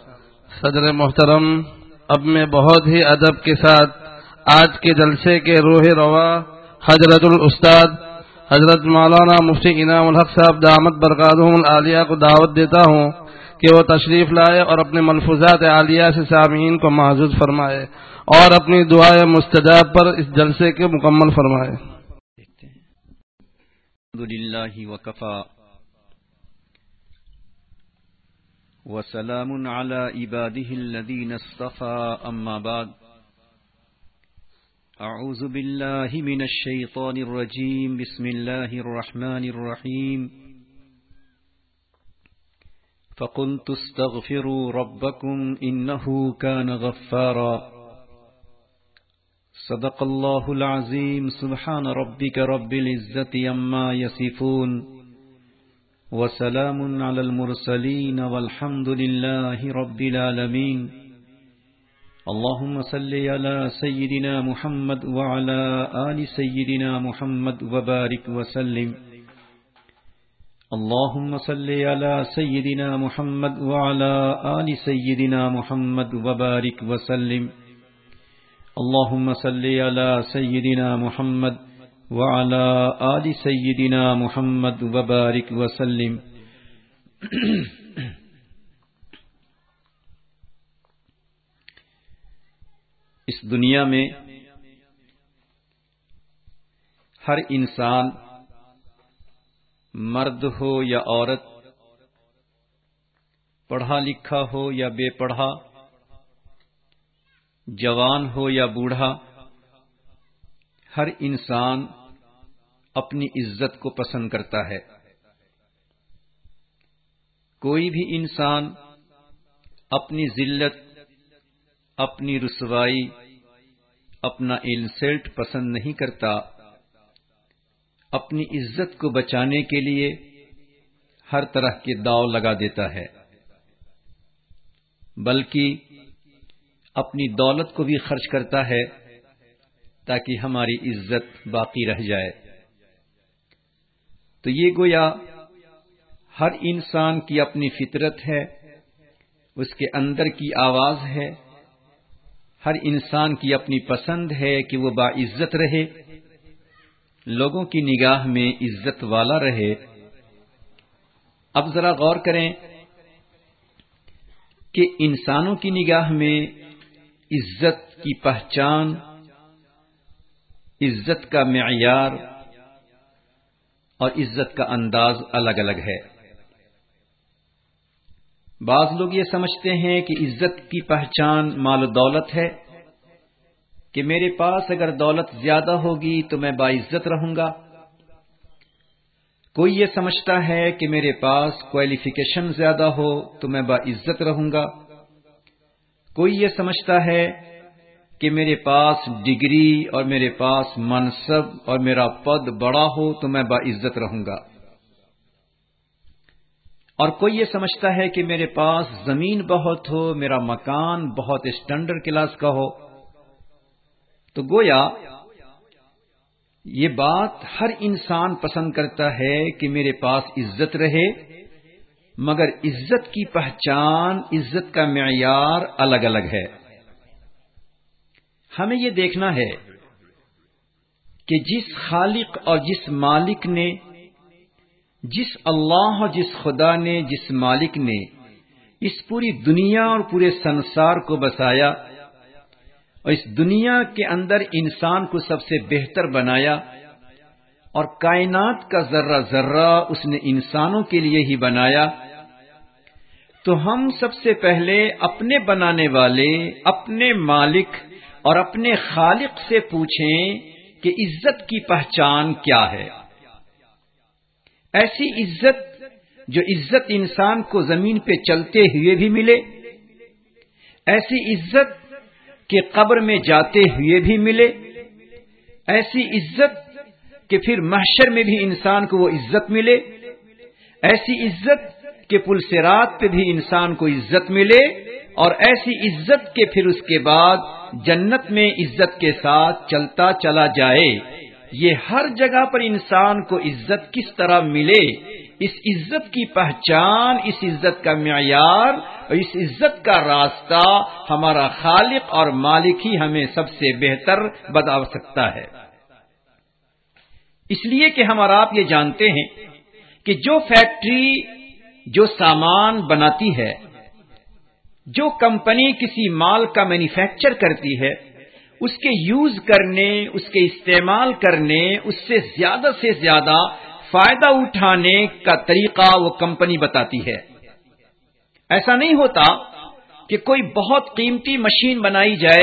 صدر محترم، اب میں بہت ہی ادب کے ساتھ آج کے جلسے کے روح روا حضرت الاستاد حضرت مولانا مفتی انعام الحق صاحب دامت برکاتہم العالیہ کو دعوت دیتا ہوں کہ وہ تشریف لائے اور اپنے ملفوظات عالیہ سے سامعین کو معزز فرمائے اور اپنی دعائے مستجاب پر اس جلسے کے مکمل فرمائے۔ الحمدللہ وکفا وسلام علی عباده الذین اصطفى اما بعد اعوذ باللہ من الشیطان الرجیم بسم اللہ الرحمن الرحیم فقلت استغفروا ربکم انه كان غفارا صدق اللہ العظیم سبحان ربک رب العزت عما یصفون وسلام علی المرسلین والحمد للہ رب العالمین اللہم صلی علی سیدنا محمد وعلی آل سیدنا محمد وبارک وسلم اللہم صلی علی سیدنا محمد وعلی آل سیدنا محمد وبارک وسلم اللہم صلی علی سیدنا محمد وعلی آل سیدنا محمد وبارک وسلم۔ اس دنیا میں ہر انسان مرد ہو یا عورت، پڑھا لکھا ہو یا بے پڑھا، جوان ہو یا بوڑھا، ہر انسان اپنی عزت کو پسند کرتا ہے۔ کوئی بھی انسان اپنی ذلت، اپنی رسوائی، اپنا انسلٹ پسند نہیں کرتا۔ اپنی عزت کو بچانے کے لیے ہر طرح کے داؤ لگا دیتا ہے، بلکہ اپنی دولت کو بھی خرچ کرتا ہے تاکہ ہماری عزت باقی رہ جائے۔ تو یہ گویا ہر انسان کی اپنی فطرت ہے، اس کے اندر کی آواز ہے۔ ہر انسان کی اپنی پسند ہے کہ وہ باعزت رہے، لوگوں کی نگاہ میں عزت والا رہے۔ اب ذرا غور کریں کہ انسانوں کی نگاہ میں عزت کی پہچان، عزت کا معیار اور عزت کا انداز الگ الگ ہے۔ بعض لوگ یہ سمجھتے ہیں کہ عزت کی پہچان مال و دولت ہے، کہ میرے پاس اگر دولت زیادہ ہوگی تو میں باعزت رہوں گا۔ کوئی یہ سمجھتا ہے کہ میرے پاس کوالیفیکیشن زیادہ ہو تو میں باعزت رہوں گا۔ کوئی یہ سمجھتا ہے کہ میرے پاس ڈگری اور میرے پاس منصب اور میرا پد بڑا ہو تو میں باعزت رہوں گا۔ اور کوئی یہ سمجھتا ہے کہ میرے پاس زمین بہت ہو، میرا مکان بہت اسٹینڈرڈ کلاس کا ہو۔ تو گویا یہ بات ہر انسان پسند کرتا ہے کہ میرے پاس عزت رہے، مگر عزت کی پہچان، عزت کا معیار الگ الگ ہے۔ ہمیں یہ دیکھنا ہے کہ جس خالق اور جس مالک نے، جس اللہ اور جس خدا نے، جس مالک نے اس پوری دنیا اور پورے سنسار کو بسایا اور اس دنیا کے اندر انسان کو سب سے بہتر بنایا، اور کائنات کا ذرہ ذرہ اس نے انسانوں کے لیے ہی بنایا، تو ہم سب سے پہلے اپنے بنانے والے، اپنے مالک اور اپنے خالق سے پوچھیں کہ عزت کی پہچان کیا ہے۔ ایسی عزت جو عزت انسان کو زمین پہ چلتے ہوئے بھی ملے، ایسی عزت کہ قبر میں جاتے ہوئے بھی ملے، ایسی عزت کہ پھر محشر میں بھی انسان کو وہ عزت ملے، ایسی عزت کہ پل صراط پہ بھی انسان کو عزت ملے، اور ایسی عزت کہ پھر اس کے بعد جنت میں عزت کے ساتھ چلتا چلا جائے۔ یہ ہر جگہ پر انسان کو عزت کس طرح ملے، اس عزت کی پہچان، اس عزت کا معیار اور اس عزت کا راستہ ہمارا خالق اور مالک ہی ہمیں سب سے بہتر بتا سکتا ہے۔ اس لیے کہ ہم اور آپ یہ جانتے ہیں کہ جو فیکٹری جو سامان بناتی ہے، جو کمپنی کسی مال کا مینوفیکچر کرتی ہے، اس کے یوز کرنے، اس کے استعمال کرنے، اس سے زیادہ فائدہ اٹھانے کا طریقہ وہ کمپنی بتاتی ہے۔ ایسا نہیں ہوتا کہ کوئی بہت قیمتی مشین بنائی جائے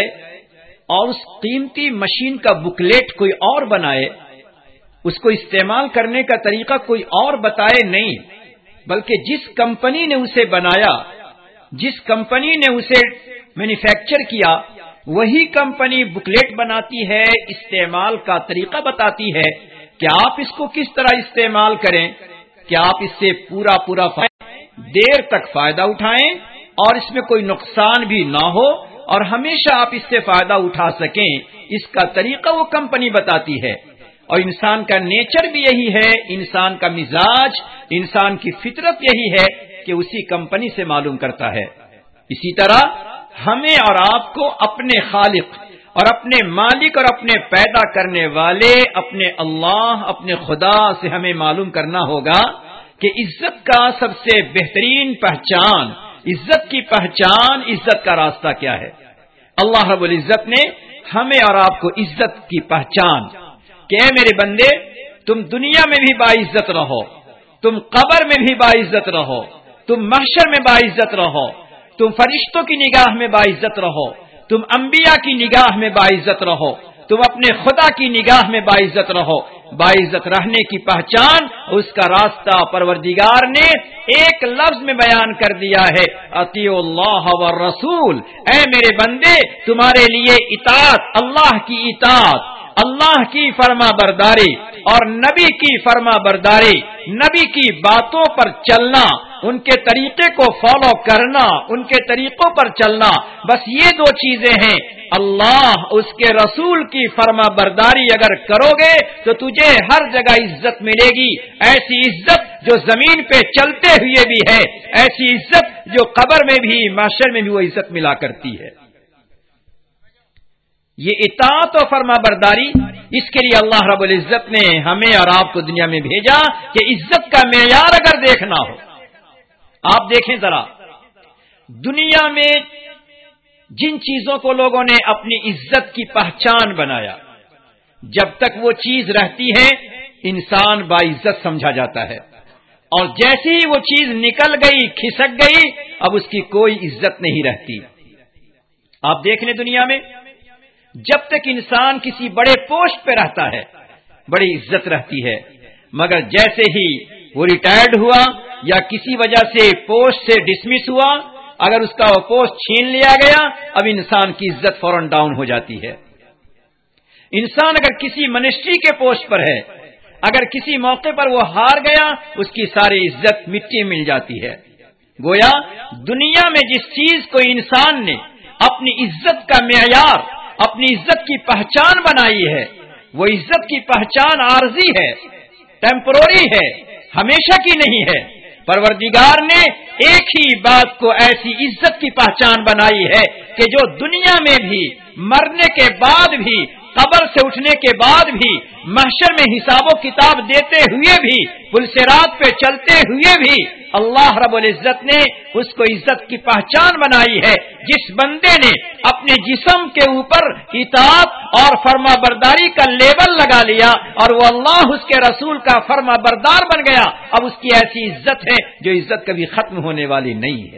اور اس قیمتی مشین کا بکلیٹ کوئی اور بنائے، اس کو استعمال کرنے کا طریقہ کوئی اور بتائے، نہیں، بلکہ جس کمپنی نے اسے بنایا، جس کمپنی نے اسے مینوفیکچر کیا، وہی کمپنی بکلیٹ بناتی ہے، استعمال کا طریقہ بتاتی ہے کہ آپ اس کو کس طرح استعمال کریں کہ آپ اس سے پورا دیر تک فائدہ اٹھائیں اور اس میں کوئی نقصان بھی نہ ہو اور ہمیشہ آپ اس سے فائدہ اٹھا سکیں۔ اس کا طریقہ وہ کمپنی بتاتی ہے۔ اور انسان کا نیچر بھی یہی ہے، انسان کا مزاج، انسان کی فطرت یہی ہے کہ اسی کمپنی سے معلوم کرتا ہے۔ اسی طرح ہمیں اور آپ کو اپنے خالق اور اپنے مالک اور اپنے پیدا کرنے والے اپنے اللہ، اپنے خدا سے ہمیں معلوم کرنا ہوگا کہ عزت کا سب سے بہترین پہچان، عزت کی پہچان، عزت کا راستہ کیا ہے۔ اللہ رب العزت نے ہمیں اور آپ کو عزت کی پہچان کہ اے میرے بندے، تم دنیا میں بھی باعزت رہو، تم قبر میں بھی باعزت رہو، تم محشر میں باعزت رہو، تم فرشتوں کی نگاہ میں باعزت رہو، تم انبیاء کی نگاہ میں باعزت رہو، تم اپنے خدا کی نگاہ میں باعزت رہو۔ باعزت رہنے کی پہچان اس کا راستہ پروردگار نے ایک لفظ میں بیان کر دیا ہے، اطیعوا اللہ والرسول۔ اے میرے بندے، تمہارے لیے اطاعت، اللہ کی اطاعت، اللہ کی فرما برداری اور نبی کی فرما برداری، نبی کی باتوں پر چلنا، ان کے طریقے کو فالو کرنا، ان کے طریقوں پر چلنا، بس یہ دو چیزیں ہیں۔ اللہ، اس کے رسول کی فرما برداری اگر کرو گے تو تجھے ہر جگہ عزت ملے گی، ایسی عزت جو زمین پہ چلتے ہوئے بھی ہے، ایسی عزت جو قبر میں بھی، محشر میں بھی وہ عزت ملا کرتی ہے۔ یہ اطاعت و فرما برداری، اس کے لیے اللہ رب العزت نے ہمیں اور آپ کو دنیا میں بھیجا کہ عزت کا معیار اگر دیکھنا ہو، آپ دیکھیں ذرا دنیا میں جن چیزوں کو لوگوں نے اپنی عزت کی پہچان بنایا، جب تک وہ چیز رہتی ہے انسان باعزت سمجھا جاتا ہے، اور جیسے ہی وہ چیز نکل گئی، کھسک گئی، اب اس کی کوئی عزت نہیں رہتی۔ آپ دیکھ لیں دنیا میں جب تک انسان کسی بڑے پوسٹ پہ رہتا ہے بڑی عزت رہتی ہے، مگر جیسے ہی وہ ریٹائرڈ ہوا یا کسی وجہ سے پوسٹ سے ڈسمس ہوا، اگر اس کا وہ پوسٹ چھین لیا گیا، اب انسان کی عزت فوراً ڈاؤن ہو جاتی ہے۔ انسان اگر کسی منسٹری کے پوسٹ پر ہے، اگر کسی موقع پر وہ ہار گیا، اس کی ساری عزت مٹی مل جاتی ہے۔ گویا دنیا میں جس چیز کو انسان نے اپنی عزت کا معیار، اپنی عزت کی پہچان بنائی ہے، وہ عزت کی پہچان عارضی ہے، ٹیمپروری ہے، ہمیشہ کی نہیں ہے۔ پروردگار نے ایک ہی بات کو ایسی عزت کی پہچان بنائی ہے کہ جو دنیا میں بھی، مرنے کے بعد بھی، قبر سے اٹھنے کے بعد بھی، محشر میں حساب و کتاب دیتے ہوئے بھی، پل صراط پہ چلتے ہوئے بھی، اللہ رب العزت نے اس کو عزت کی پہچان بنائی ہے۔ جس بندے نے اپنے جسم کے اوپر اطاعت اور فرما برداری کا لیبل لگا لیا اور وہ اللہ، اس کے رسول کا فرما بردار بن گیا، اب اس کی ایسی عزت ہے جو عزت کبھی ختم ہونے والی نہیں ہے۔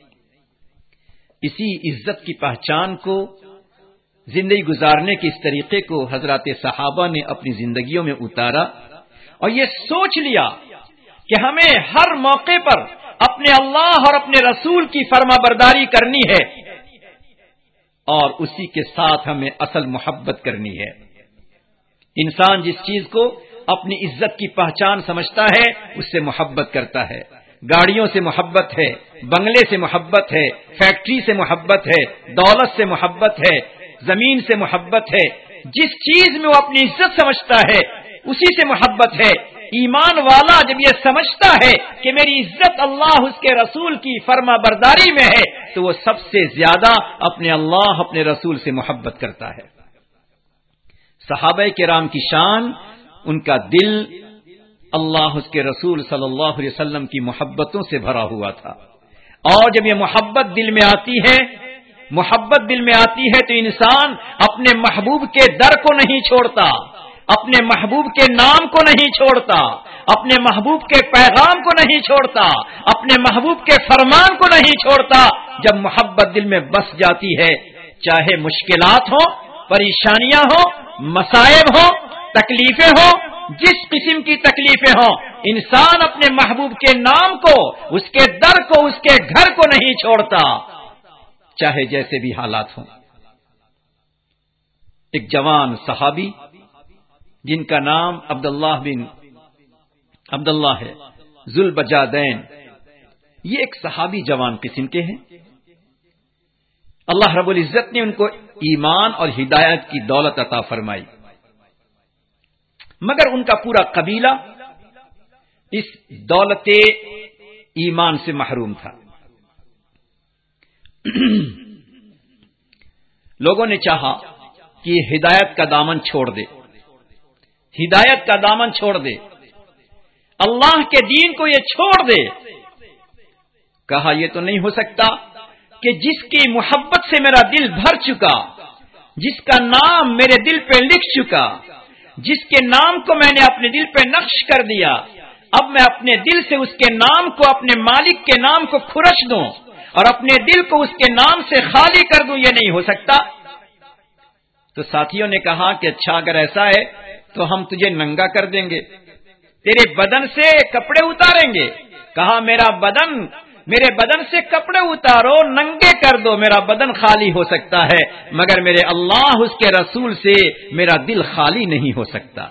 اسی عزت کی پہچان کو، زندگی گزارنے کے اس طریقے کو حضرات صحابہ نے اپنی زندگیوں میں اتارا اور یہ سوچ لیا کہ ہمیں ہر موقع پر اپنے اللہ اور اپنے رسول کی فرما برداری کرنی ہے اور اسی کے ساتھ ہمیں اصل محبت کرنی ہے۔ انسان جس چیز کو اپنی عزت کی پہچان سمجھتا ہے اس سے محبت کرتا ہے۔ گاڑیوں سے محبت ہے، بنگلے سے محبت ہے، فیکٹری سے محبت ہے، دولت سے محبت ہے، زمین سے محبت ہے۔ جس چیز میں وہ اپنی عزت سمجھتا ہے اسی سے محبت ہے۔ ایمان والا جب یہ سمجھتا ہے کہ میری عزت اللہ اس کے رسول کی فرما برداری میں ہے تو وہ سب سے زیادہ اپنے اللہ اپنے رسول سے محبت کرتا ہے۔ صحابہ کرام کی شان، ان کا دل اللہ اس کے رسول صلی اللہ علیہ وسلم کی محبتوں سے بھرا ہوا تھا، اور جب یہ محبت دل میں آتی ہے تو انسان اپنے محبوب کے در کو نہیں چھوڑتا، اپنے محبوب کے نام کو نہیں چھوڑتا، اپنے محبوب کے پیغام کو نہیں چھوڑتا، اپنے محبوب کے فرمان کو نہیں چھوڑتا۔ جب محبت دل میں بس جاتی ہے، چاہے مشکلات ہوں، پریشانیاں ہوں، مصائب ہوں، تکلیفیں ہوں، جس قسم کی تکلیفیں ہوں، انسان اپنے محبوب کے نام کو، اس کے در کو، اس کے گھر کو نہیں چھوڑتا، چاہے جیسے بھی حالات ہوں۔ ایک جوان صحابی جن کا نام عبداللہ ہے، ذوالبجادین، یہ ایک صحابی جوان قسم کے ہیں۔ اللہ رب العزت نے ان کو ایمان اور ہدایت کی دولت عطا فرمائی، مگر ان کا پورا قبیلہ اس دولت ایمان سے محروم تھا۔ لوگوں نے چاہا کہ یہ ہدایت کا دامن چھوڑ دے، ہدایت کا دامن چھوڑ دے، اللہ کے دین کو یہ چھوڑ دے۔ کہا یہ تو نہیں ہو سکتا کہ جس کی محبت سے میرا دل بھر چکا، جس کا نام میرے دل پہ لکھ چکا، جس کے نام کو میں نے اپنے دل پہ نقش کر دیا، اب میں اپنے دل سے اس کے نام کو، اپنے مالک کے نام کو کھرچ دوں اور اپنے دل کو اس کے نام سے خالی کر دوں، یہ نہیں ہو سکتا۔ تو ساتھیوں نے کہا کہ اچھا اگر ایسا ہے تو ہم تجھے ننگا کر دیں گے، تیرے بدن سے کپڑے اتاریں گے۔ کہا میرے بدن سے کپڑے اتارو، ننگے کر دو، میرا بدن خالی ہو سکتا ہے، مگر میرے اللہ اس کے رسول سے میرا دل خالی نہیں ہو سکتا۔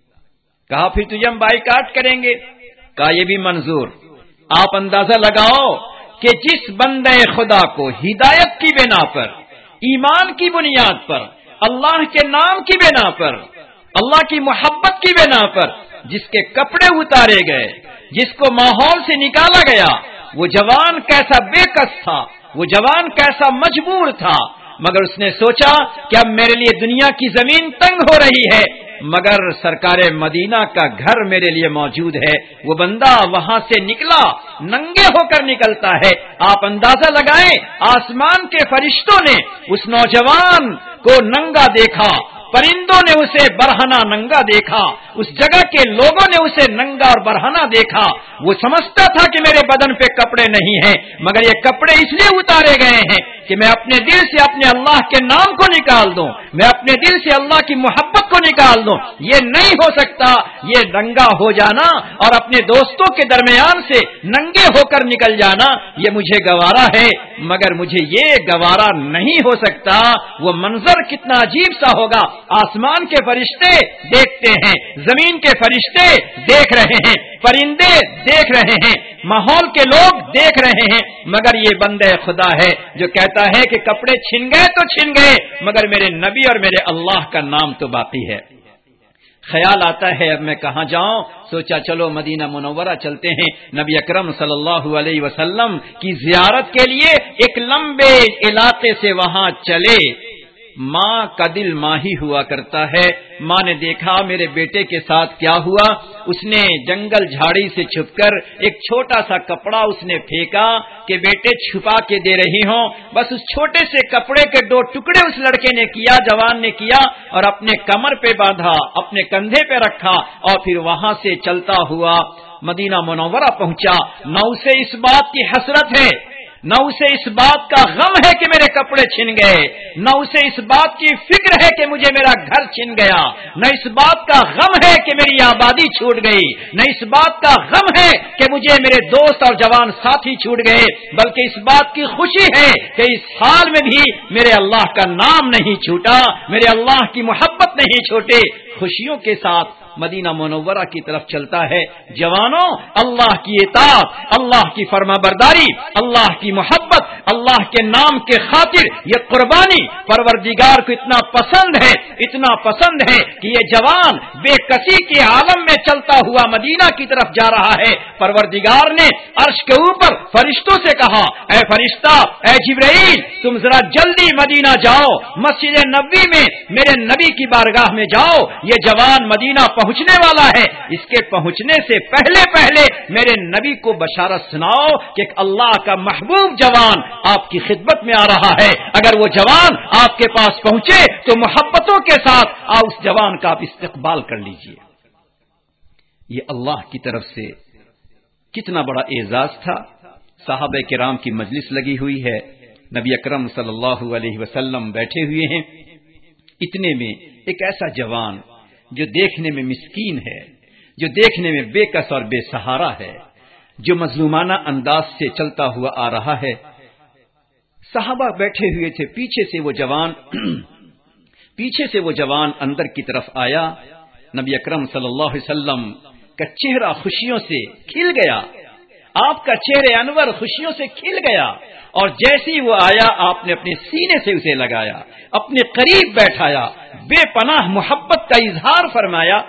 کہا پھر تجھے ہم بائیکاٹ کریں گے۔ کہا یہ بھی منظور۔ آپ اندازہ لگاؤ کہ جس بندے خدا کو ہدایت کی بنا پر، ایمان کی بنیاد پر، اللہ کے نام کی بنا پر، اللہ کی محبت کی بنا پر جس کے کپڑے اتارے گئے، جس کو ماحول سے نکالا گیا، وہ جوان کیسا بے کس تھا، وہ جوان کیسا مجبور تھا، مگر اس نے سوچا کہ اب میرے لیے دنیا کی زمین تنگ ہو رہی ہے، مگر سرکار مدینہ کا گھر میرے لیے موجود ہے۔ وہ بندہ وہاں سے نکلا، ننگے ہو کر نکلتا ہے۔ آپ اندازہ لگائیں، آسمان کے فرشتوں نے اس نوجوان کو ننگا دیکھا، پرندوں نے اسے برہنہ ننگا دیکھا، اس جگہ کے لوگوں نے اسے ننگا اور برہنہ دیکھا۔ وہ سمجھتا تھا کہ میرے بدن پہ کپڑے نہیں ہیں، مگر یہ کپڑے اس لیے اتارے گئے ہیں کہ میں اپنے دل سے اپنے اللہ کے نام کو نکال دوں، میں اپنے دل سے اللہ کی محبت کو نکال دوں۔ یہ نہیں ہو سکتا، یہ ننگا ہو جانا اور اپنے دوستوں کے درمیان سے ننگے ہو کر نکل جانا، یہ مجھے گوارا ہے، مگر مجھے یہ گوارا نہیں ہو سکتا۔ وہ منظر کتنا عجیب سا ہوگا، آسمان کے فرشتے دیکھتے ہیں، زمین کے فرشتے دیکھ رہے ہیں، پرندے دیکھ رہے ہیں، ماحول کے لوگ دیکھ رہے ہیں، مگر یہ بندے خدا ہے جو کہتا ہے کہ کپڑے چھن گئے تو چھن گئے، مگر میرے نبی اور میرے اللہ کا نام تو باقی ہے۔ خیال آتا ہے اب میں کہاں جاؤں؟ سوچا چلو مدینہ منورہ چلتے ہیں، نبی اکرم صلی اللہ علیہ وسلم کی زیارت کے لیے ایک لمبے علاقے سے وہاں چلے۔ ماں کا دل ماہی ہوا کرتا ہے۔ ماں نے دیکھا میرے بیٹے کے ساتھ کیا ہوا، اس نے جنگل جھاڑی سے چھپ کر ایک چھوٹا سا کپڑا اس نے پھینکا کہ بیٹے چھپا کے دے رہی ہوں۔ بس اس چھوٹے سے کپڑے کے 2 ٹکڑے اس لڑکے نے کیا، جوان نے کیا، اور اپنے کمر پہ باندھا، اپنے کندھے پہ رکھا، اور پھر وہاں سے چلتا ہوا مدینہ منورہ پہنچا۔ نہ اسے اس بات کی حسرت ہے، نہ اسے اس بات کا غم ہے کہ میرے کپڑے چھن گئے، نہ اسے اس بات کی فکر ہے کہ مجھے میرا گھر چھن گیا، نہ اس بات کا غم ہے کہ میری آبادی چھوٹ گئی، نہ اس بات کا غم ہے کہ مجھے میرے دوست اور جوان ساتھی چھوٹ گئے، بلکہ اس بات کی خوشی ہے کہ اس حال میں بھی میرے اللہ کا نام نہیں چھوٹا، میرے اللہ کی محبت نہیں چھوٹے۔ خوشیوں کے ساتھ مدینہ منورہ کی طرف چلتا ہے۔ جوانوں، اللہ کی اطاعت، اللہ کی فرما برداری، اللہ کی محبت، اللہ کے نام کے خاطر یہ قربانی پروردگار کو اتنا پسند ہے کہ یہ جوان بے کسی کے عالم میں چلتا ہوا مدینہ کی طرف جا رہا ہے۔ پروردگار نے عرش کے اوپر فرشتوں سے کہا، اے فرشتہ، اے جبرائیل، تم ذرا جلدی مدینہ جاؤ، مسجد نبوی میں میرے نبی کی بارگاہ میں جاؤ، یہ جوان مدینہ پہنچنے والا ہے، اس کے پہنچنے سے پہلے میرے نبی کو بشارت سناؤ کہ ایک اللہ کا محبوب جوان آپ کی خدمت میں آ رہا ہے۔ اگر وہ جوان آپ کے پاس پہنچے تو محبتوں کے ساتھ اس جوان کا آپ استقبال کر لیجئے۔ یہ اللہ کی طرف سے کتنا بڑا اعزاز تھا۔ صحابہ کرام کی مجلس لگی ہوئی ہے، نبی اکرم صلی اللہ علیہ وسلم بیٹھے ہوئے ہیں، اتنے میں ایک ایسا جوان جو دیکھنے میں مسکین ہے، جو دیکھنے میں بے کس اور بے سہارا ہے، جو مظلومانہ انداز سے چلتا ہوا آ رہا ہے، صحابہ بیٹھے ہوئے تھے، پیچھے سے وہ جوان اندر کی طرف آیا، نبی اکرم صلی اللہ علیہ وسلم کا چہرہ خوشیوں سے کھل گیا، آپ کا چہرے انور خوشیوں سے کھل گیا، اور جیسے ہی وہ آیا آپ نے اپنے سینے سے اسے لگایا، اپنے قریب بیٹھایا، بے پناہ محبت کا اظہار فرمایا۔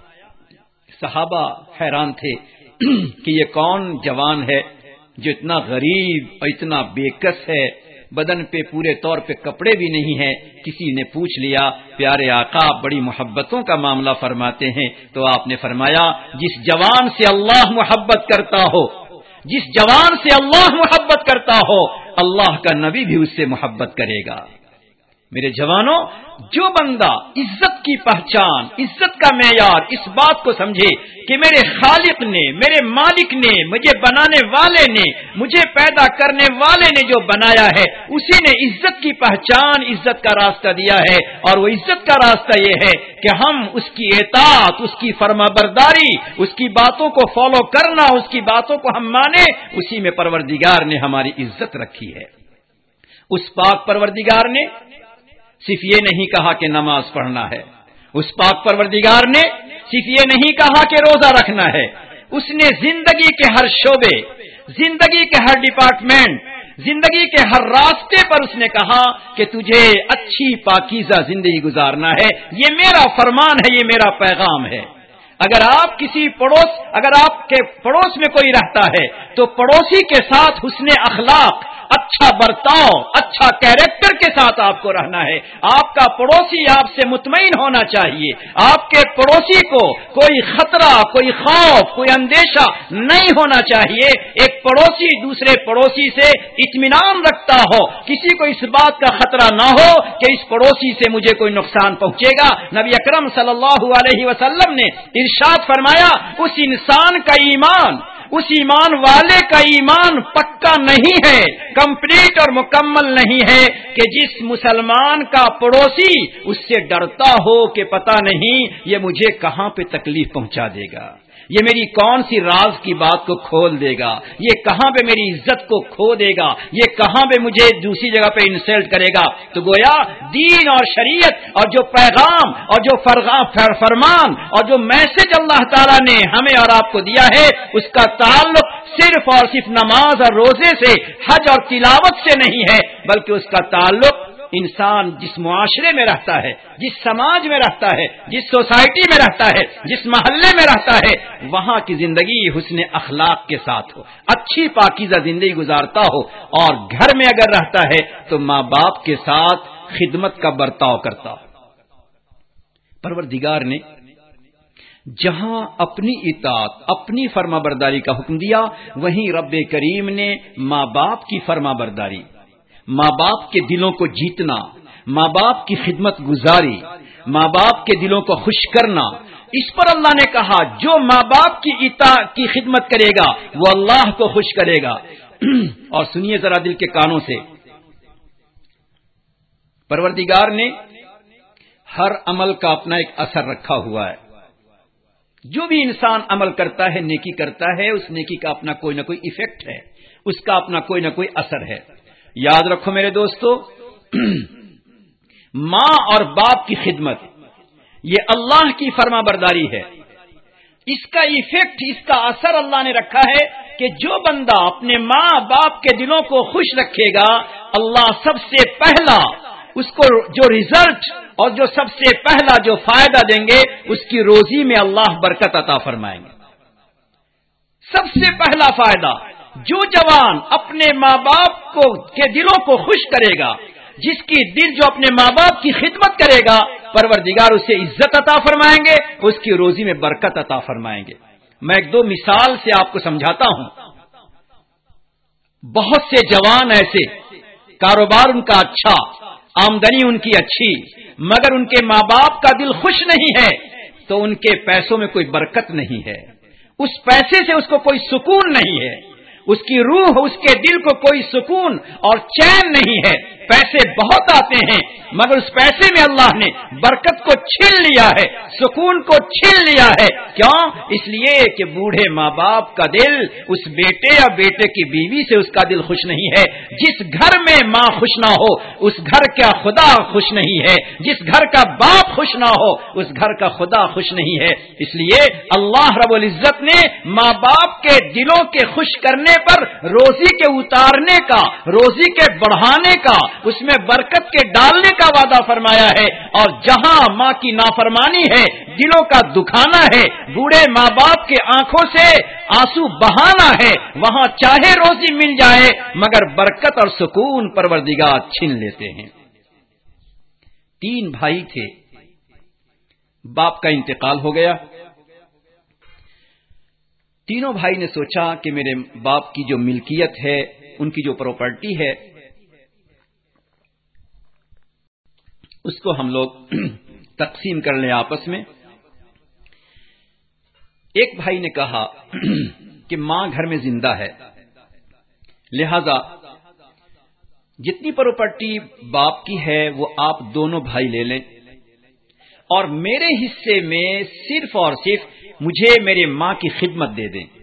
صحابہ حیران تھے کہ یہ کون جوان ہے جو اتنا غریب اور اتنا بے کس ہے، بدن پہ پورے طور پہ کپڑے بھی نہیں ہیں۔ کسی نے پوچھ لیا، پیارے آقا بڑی محبتوں کا معاملہ فرماتے ہیں، تو آپ نے فرمایا جس جوان سے اللہ محبت کرتا ہو، جس جوان سے اللہ محبت کرتا ہو، اللہ کا نبی بھی اس سے محبت کرے گا۔ میرے جوانوں، جو بندہ عزت کی پہچان، عزت کا معیار اس بات کو سمجھے کہ میرے خالق نے، میرے مالک نے، مجھے بنانے والے نے، مجھے پیدا کرنے والے نے جو بنایا ہے، اسی نے عزت کی پہچان، عزت کا راستہ دیا ہے، اور وہ عزت کا راستہ یہ ہے کہ ہم اس کی اطاعت، اس کی فرما برداری، اس کی باتوں کو فالو کرنا، اس کی باتوں کو ہم مانیں، اسی میں پروردگار نے ہماری عزت رکھی ہے۔ اس پاک پروردگار نے صرف یہ نہیں کہا کہ نماز پڑھنا ہے، اس پاک پروردگار نے صرف یہ نہیں کہا کہ روزہ رکھنا ہے، اس نے زندگی کے ہر شعبے، زندگی کے ہر ڈپارٹمنٹ، زندگی کے ہر راستے پر اس نے کہا کہ تجھے اچھی پاکیزہ زندگی گزارنا ہے، یہ میرا فرمان ہے، یہ میرا پیغام ہے۔ اگر آپ کے پڑوس میں کوئی رہتا ہے تو پڑوسی کے ساتھ حسن اخلاق، اچھا برتاؤ، اچھا کیریکٹر کے ساتھ آپ کو رہنا ہے۔ آپ کا پڑوسی آپ سے مطمئن ہونا چاہیے، آپ کے پڑوسی کو کوئی خطرہ، کوئی خوف، کوئی اندیشہ نہیں ہونا چاہیے۔ ایک پڑوسی دوسرے پڑوسی سے اطمینان رکھتا ہو، کسی کو اس بات کا خطرہ نہ ہو کہ اس پڑوسی سے مجھے کوئی نقصان پہنچے گا۔ نبی اکرم صلی اللہ علیہ وسلم نے ارشاد فرمایا، اس انسان کا ایمان، اس ایمان والے کا ایمان پکا نہیں ہے، کمپلیٹ اور مکمل نہیں ہے کہ جس مسلمان کا پڑوسی اس سے ڈرتا ہو کہ پتہ نہیں یہ مجھے کہاں پہ تکلیف پہنچا دے گا، یہ میری کون سی راز کی بات کو کھول دے گا، یہ کہاں پہ میری عزت کو کھو دے گا، یہ کہاں پہ مجھے دوسری جگہ پہ انسلٹ کرے گا۔ تو گویا دین اور شریعت اور جو پیغام اور جو فرمان اور جو میسج اللہ تعالیٰ نے ہمیں اور آپ کو دیا ہے، اس کا تعلق صرف اور صرف نماز اور روزے سے، حج اور تلاوت سے نہیں ہے، بلکہ اس کا تعلق انسان جس معاشرے میں رہتا ہے، جس سماج میں رہتا ہے، جس سوسائٹی میں رہتا ہے، جس محلے میں رہتا ہے، وہاں کی زندگی حسن اخلاق کے ساتھ ہو، اچھی پاکیزہ زندگی گزارتا ہو، اور گھر میں اگر رہتا ہے تو ماں باپ کے ساتھ خدمت کا برتاؤ کرتا ہو۔ پروردگار نے جہاں اپنی اطاعت، اپنی فرما برداری کا حکم دیا، وہیں رب کریم نے ماں باپ کی فرما برداری، ماں باپ کے دلوں کو جیتنا، ماں باپ کی خدمت گزاری، ماں باپ کے دلوں کو خوش کرنا، اس پر اللہ نے کہا جو ماں باپ کی خدمت کرے گا وہ اللہ کو خوش کرے گا۔ اور سنیے ذرا دل کے کانوں سے، پروردگار نے ہر عمل کا اپنا ایک اثر رکھا ہوا ہے۔ جو بھی انسان عمل کرتا ہے، نیکی کرتا ہے، اس نیکی کا اپنا کوئی نہ کوئی ایفیکٹ ہے، اس کا اپنا کوئی نہ کوئی اثر ہے۔ یاد رکھو میرے دوستو، ماں اور باپ کی خدمت یہ اللہ کی فرما برداری ہے، اس کا ایفیکٹ، اس کا اثر اللہ نے رکھا ہے کہ جو بندہ اپنے ماں باپ کے دلوں کو خوش رکھے گا، اللہ سب سے پہلا اس کو جو ریزلٹ اور جو سب سے پہلا جو فائدہ دیں گے، اس کی روزی میں اللہ برکت عطا فرمائیں گے۔ سب سے پہلا فائدہ، جو جوان اپنے ماں باپ کے دلوں کو خوش کرے گا، جس کی دل جو اپنے ماں باپ کی خدمت کرے گا، پروردگار اسے عزت عطا فرمائیں گے، اس کی روزی میں برکت عطا فرمائیں گے۔ میں ایک دو مثال سے آپ کو سمجھاتا ہوں۔ بہت سے جوان ایسے، کاروبار ان کا اچھا، آمدنی ان کی اچھی، مگر ان کے ماں باپ کا دل خوش نہیں ہے، تو ان کے پیسوں میں کوئی برکت نہیں ہے، اس پیسے سے اس کو کوئی سکون نہیں ہے، اس کی روح، اس کے دل کو کوئی سکون اور چین نہیں ہے۔ پیسے بہت آتے ہیں، مگر اس پیسے میں اللہ نے برکت کو چھین لیا ہے، سکون کو چھین لیا ہے۔ کیوں؟ اس لیے کہ بوڑھے ماں باپ کا دل اس بیٹے یا بیٹے کی بیوی سے اس کا دل خوش نہیں ہے۔ جس گھر میں ماں خوش نہ ہو، اس گھر کا خدا خوش نہیں ہے۔ جس گھر کا باپ خوش نہ ہو، اس گھر کا خدا خوش نہیں ہے۔ اس لیے اللہ رب العزت نے ماں باپ کے دلوں کے خوش کرنے پر روزی کے اتارنے کا، روزی کے بڑھانے کا، اس میں برکت کے ڈالنے کا وعدہ فرمایا ہے۔ اور جہاں ماں کی نافرمانی ہے، دلوں کا دکھانا ہے، بوڑھے ماں باپ کے آنکھوں سے آنسو بہانا ہے، وہاں چاہے روزی مل جائے مگر برکت اور سکون پروردگار چھین لیتے ہیں۔ 3 بھائی تھے، باپ کا انتقال ہو گیا۔ تینوں بھائی نے سوچا کہ میرے باپ کی جو ملکیت ہے، ان کی جو پراپرٹی ہے، اس کو ہم لوگ تقسیم کر لیں آپس میں۔ ایک بھائی نے کہا کہ ماں گھر میں زندہ ہے، لہذا جتنی پراپرٹی باپ کی ہے وہ آپ دونوں بھائی لے لیں، اور میرے حصے میں صرف اور صرف مجھے میرے ماں کی خدمت دے دیں۔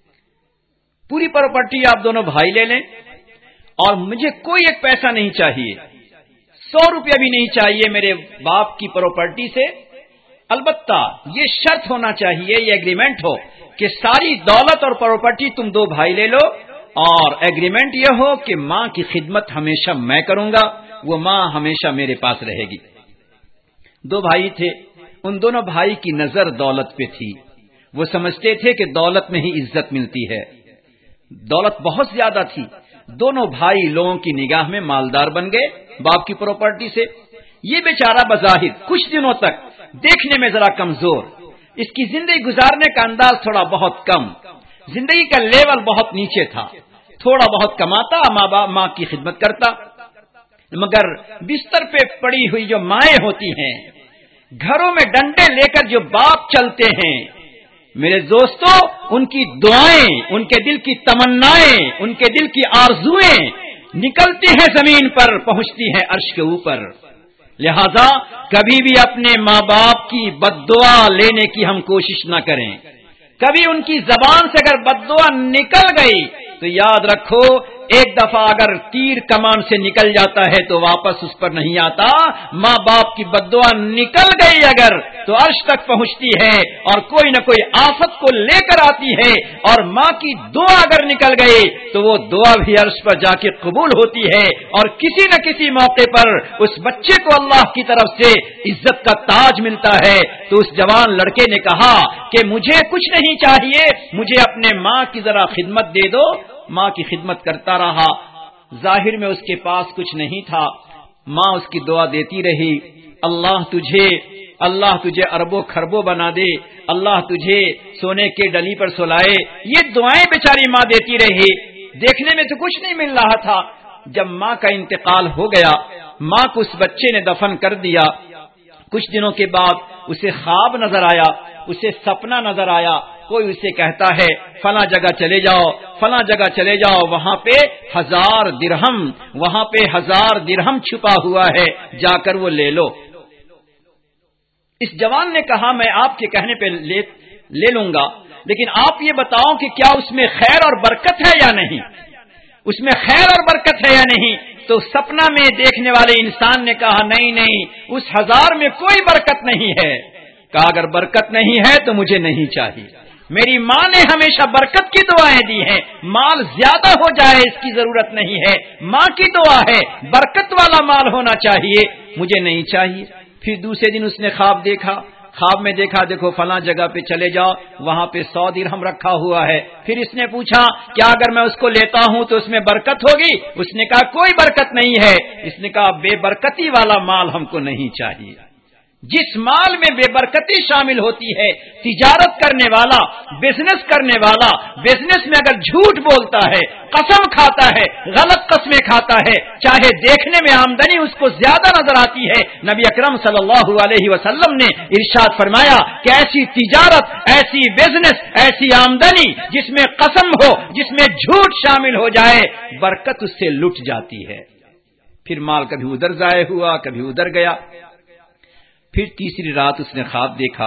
پوری پراپرٹی آپ دونوں بھائی لے لیں، اور مجھے کوئی ایک پیسہ نہیں چاہیے، 100 روپیہ بھی نہیں چاہیے میرے باپ کی پراپرٹی سے۔ البتہ یہ شرط ہونا چاہیے، یہ ایگریمنٹ ہو کہ ساری دولت اور پراپرٹی تم 2 بھائی لے لو، اور ایگریمنٹ یہ ہو کہ ماں کی خدمت ہمیشہ میں کروں گا، وہ ماں ہمیشہ میرے پاس رہے گی۔ 2 بھائی تھے، ان دونوں بھائی کی نظر دولت پہ تھی، وہ سمجھتے تھے کہ دولت میں ہی عزت ملتی ہے، دولت بہت زیادہ تھی۔ دونوں بھائی لوگوں کی نگاہ میں مالدار بن گئے باپ کی پراپرٹی سے۔ یہ بیچارہ بظاہر کچھ دنوں تک دیکھنے میں ذرا کمزور، اس کی زندگی گزارنے کا انداز تھوڑا بہت کم، زندگی کا لیول بہت نیچے تھا، تھوڑا بہت کماتا، ماں کی خدمت کرتا، مگر بستر پہ پڑی ہوئی جو مائیں ہوتی ہیں، گھروں میں ڈنڈے لے کر جو باپ چلتے ہیں، میرے دوستو، ان کی دعائیں، ان کے دل کی تمنائیں، ان کے دل کی آرزوئیں نکلتی ہیں زمین پر، پہنچتی ہیں عرش کے اوپر۔ لہذا کبھی بھی اپنے ماں باپ کی بد دعا لینے کی ہم کوشش نہ کریں۔ کبھی ان کی زبان سے اگر بد دعا نکل گئی تو یاد رکھو، ایک دفعہ اگر تیر کمان سے نکل جاتا ہے تو واپس اس پر نہیں آتا۔ ماں باپ کی بد دعا نکل گئی اگر تو عرش تک پہنچتی ہے اور کوئی نہ کوئی آفت کو لے کر آتی ہے، اور ماں کی دعا اگر نکل گئی تو وہ دعا بھی عرش پر جا کے قبول ہوتی ہے، اور کسی نہ کسی موقع پر اس بچے کو اللہ کی طرف سے عزت کا تاج ملتا ہے۔ تو اس جوان لڑکے نے کہا کہ مجھے کچھ نہیں چاہیے، مجھے اپنے ماں کی ذرا خدمت دے دو۔ ماں کی خدمت کرتا رہا، ظاہر میں اس کے پاس کچھ نہیں تھا، ماں اس کی دعا دیتی رہی، اللہ تجھے اربوں خربوں بنا دے، اللہ تجھے سونے کے ڈلی پر سلائے، یہ دعائیں بیچاری ماں دیتی رہی۔ دیکھنے میں تو کچھ نہیں مل رہا تھا۔ جب ماں کا انتقال ہو گیا، ماں کو اس بچے نے دفن کر دیا، کچھ دنوں کے بعد اسے خواب نظر آیا، اسے سپنا نظر آیا، کوئی اسے کہتا ہے فلاں جگہ چلے جاؤ، فلاں جگہ چلے جاؤ، وہاں پہ 1000 درہم چھپا ہوا ہے، جا کر وہ لے لو۔ اس جوان نے کہا میں آپ کے کہنے پہ لے لوں گا، لیکن آپ یہ بتاؤ کہ کیا اس میں خیر اور برکت ہے یا نہیں، اس میں خیر اور برکت ہے یا نہیں؟ تو سپنا میں دیکھنے والے انسان نے کہا نہیں، اس 1000 میں کوئی برکت نہیں ہے، کہا اگر برکت نہیں ہے تو مجھے نہیں چاہیے. میری ماں نے ہمیشہ برکت کی دعائیں دی ہیں، مال زیادہ ہو جائے اس کی ضرورت نہیں ہے، ماں کی دعا ہے برکت والا مال ہونا چاہیے، مجھے نہیں چاہیے. پھر دوسرے دن اس نے خواب دیکھا، خواب میں دیکھا دیکھو فلاں جگہ پہ چلے جاؤ، وہاں پہ 100 درہم رکھا ہوا ہے. پھر اس نے پوچھا کیا اگر میں اس کو لیتا ہوں تو اس میں برکت ہوگی؟ اس نے کہا کوئی برکت نہیں ہے. اس نے کہا بے برکتی والا مال ہم کو نہیں چاہیے. جس مال میں بے برکتی شامل ہوتی ہے، تجارت کرنے والا، بزنس کرنے والا بزنس میں اگر جھوٹ بولتا ہے، قسم کھاتا ہے، غلط قسمیں کھاتا ہے، چاہے دیکھنے میں آمدنی اس کو زیادہ نظر آتی ہے، نبی اکرم صلی اللہ علیہ وسلم نے ارشاد فرمایا کہ ایسی تجارت، ایسی بزنس، ایسی آمدنی جس میں قسم ہو، جس میں جھوٹ شامل ہو جائے، برکت اس سے لٹ جاتی ہے. پھر مال کبھی ادھر ضائع ہوا، کبھی ادھر گیا. پھر تیسری رات اس نے خواب دیکھا،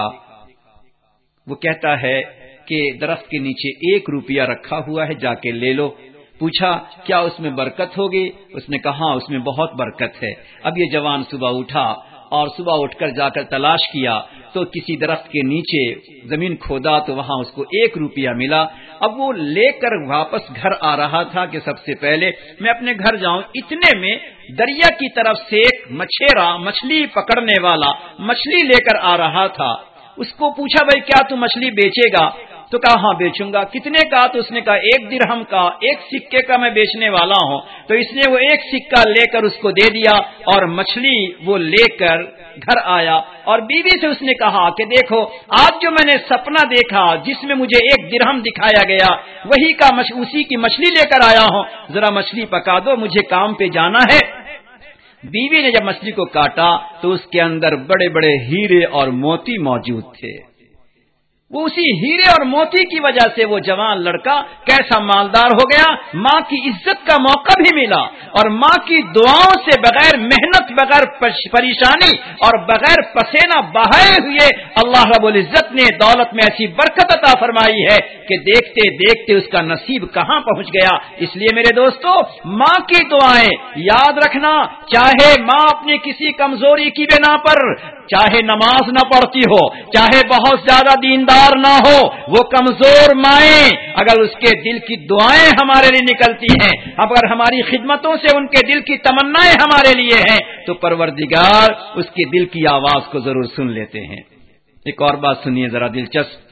وہ کہتا ہے کہ درخت کے نیچے 1 روپیہ رکھا ہوا ہے، جا کے لے لو. پوچھا کیا اس میں برکت ہوگی؟ اس نے کہا اس میں بہت برکت ہے. اب یہ جوان صبح اٹھا اور صبح اٹھ کر جا کر تلاش کیا تو کسی درخت کے نیچے زمین کھودا تو وہاں اس کو 1 روپیہ ملا. اب وہ لے کر واپس گھر آ رہا تھا کہ سب سے پہلے میں اپنے گھر جاؤں، اتنے میں دریا کی طرف سے ایک مچھیرا، مچھلی پکڑنے والا مچھلی لے کر آ رہا تھا. اس کو پوچھا بھائی کیا تو مچھلی بیچے گا؟ تو کہا ہاں بیچوں گا. کتنے کا؟ تو اس نے کہا 1 درہم کا، 1 سکے کا میں بیچنے والا ہوں. تو اس نے وہ 1 سکہ لے کر اس کو دے دیا اور مچھلی وہ لے کر گھر آیا اور بیوی سے اس نے کہا کہ دیکھو آج جو میں نے سپنا دیکھا جس میں مجھے 1 درہم دکھایا گیا وہی کا اسی کی مچھلی لے کر آیا ہوں، ذرا مچھلی پکا دو، مجھے کام پہ جانا ہے. بیوی نے جب مچھلی کو کاٹا تو اس کے اندر بڑے بڑے ہیرے اور موتی موجود تھے. وہ اسی ہیرے اور موتی کی وجہ سے وہ جوان لڑکا کیسا مالدار ہو گیا. ماں کی عزت کا موقع بھی ملا اور ماں کی دعاؤں سے بغیر محنت، بغیر پریشانی اور بغیر پسینہ بہائے ہوئے اللہ رب العزت نے دولت میں ایسی برکت عطا فرمائی ہے کہ دیکھتے دیکھتے اس کا نصیب کہاں پہنچ گیا. اس لیے میرے دوستو ماں کی دعائیں یاد رکھنا، چاہے ماں اپنی کسی کمزوری کی بنا پر، چاہے نماز نہ پڑھتی ہو، چاہے بہت زیادہ دیندار نہ ہو، وہ کمزور مائیں اگر اس کے دل کی دعائیں ہمارے لیے نکلتی ہیں، اگر ہماری خدمتوں سے ان کے دل کی تمنائیں ہمارے لیے ہیں تو پروردگار اس کے دل کی آواز کو ضرور سن لیتے ہیں. ایک اور بات سنیے ذرا دلچسپ.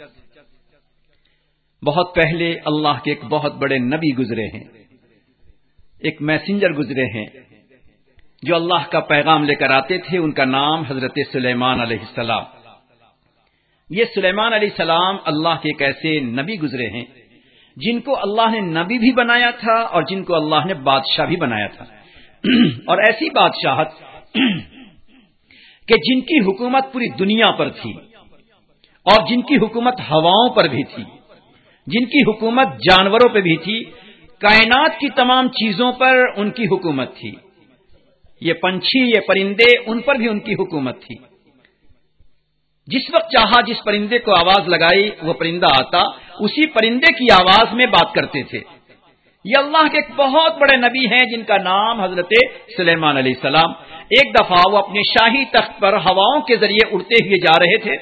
بہت پہلے اللہ کے ایک بہت بڑے نبی گزرے ہیں، ایک میسنجر گزرے ہیں جو اللہ کا پیغام لے کر آتے تھے. ان کا نام حضرت سلیمان علیہ السلام. یہ سلیمان علیہ السلام اللہ کے ایک ایسے نبی گزرے ہیں جن کو اللہ نے نبی بھی بنایا تھا اور جن کو اللہ نے بادشاہ بھی بنایا تھا. اور ایسی بادشاہت کہ جن کی حکومت پوری دنیا پر تھی اور جن کی حکومت ہواؤں پر بھی تھی، جن کی حکومت جانوروں پہ بھی تھی، کائنات کی تمام چیزوں پر ان کی حکومت تھی. یہ پنچھی، یہ پرندے، ان پر بھی ان کی حکومت تھی. جس وقت چاہا جس پرندے کو آواز لگائی وہ پرندہ آتا، اسی پرندے کی آواز میں بات کرتے تھے. یہ اللہ کے ایک بہت بڑے نبی ہیں جن کا نام حضرت سلیمان علیہ السلام. ایک دفعہ وہ اپنے شاہی تخت پر ہواؤں کے ذریعے اڑتے ہوئے جا رہے تھے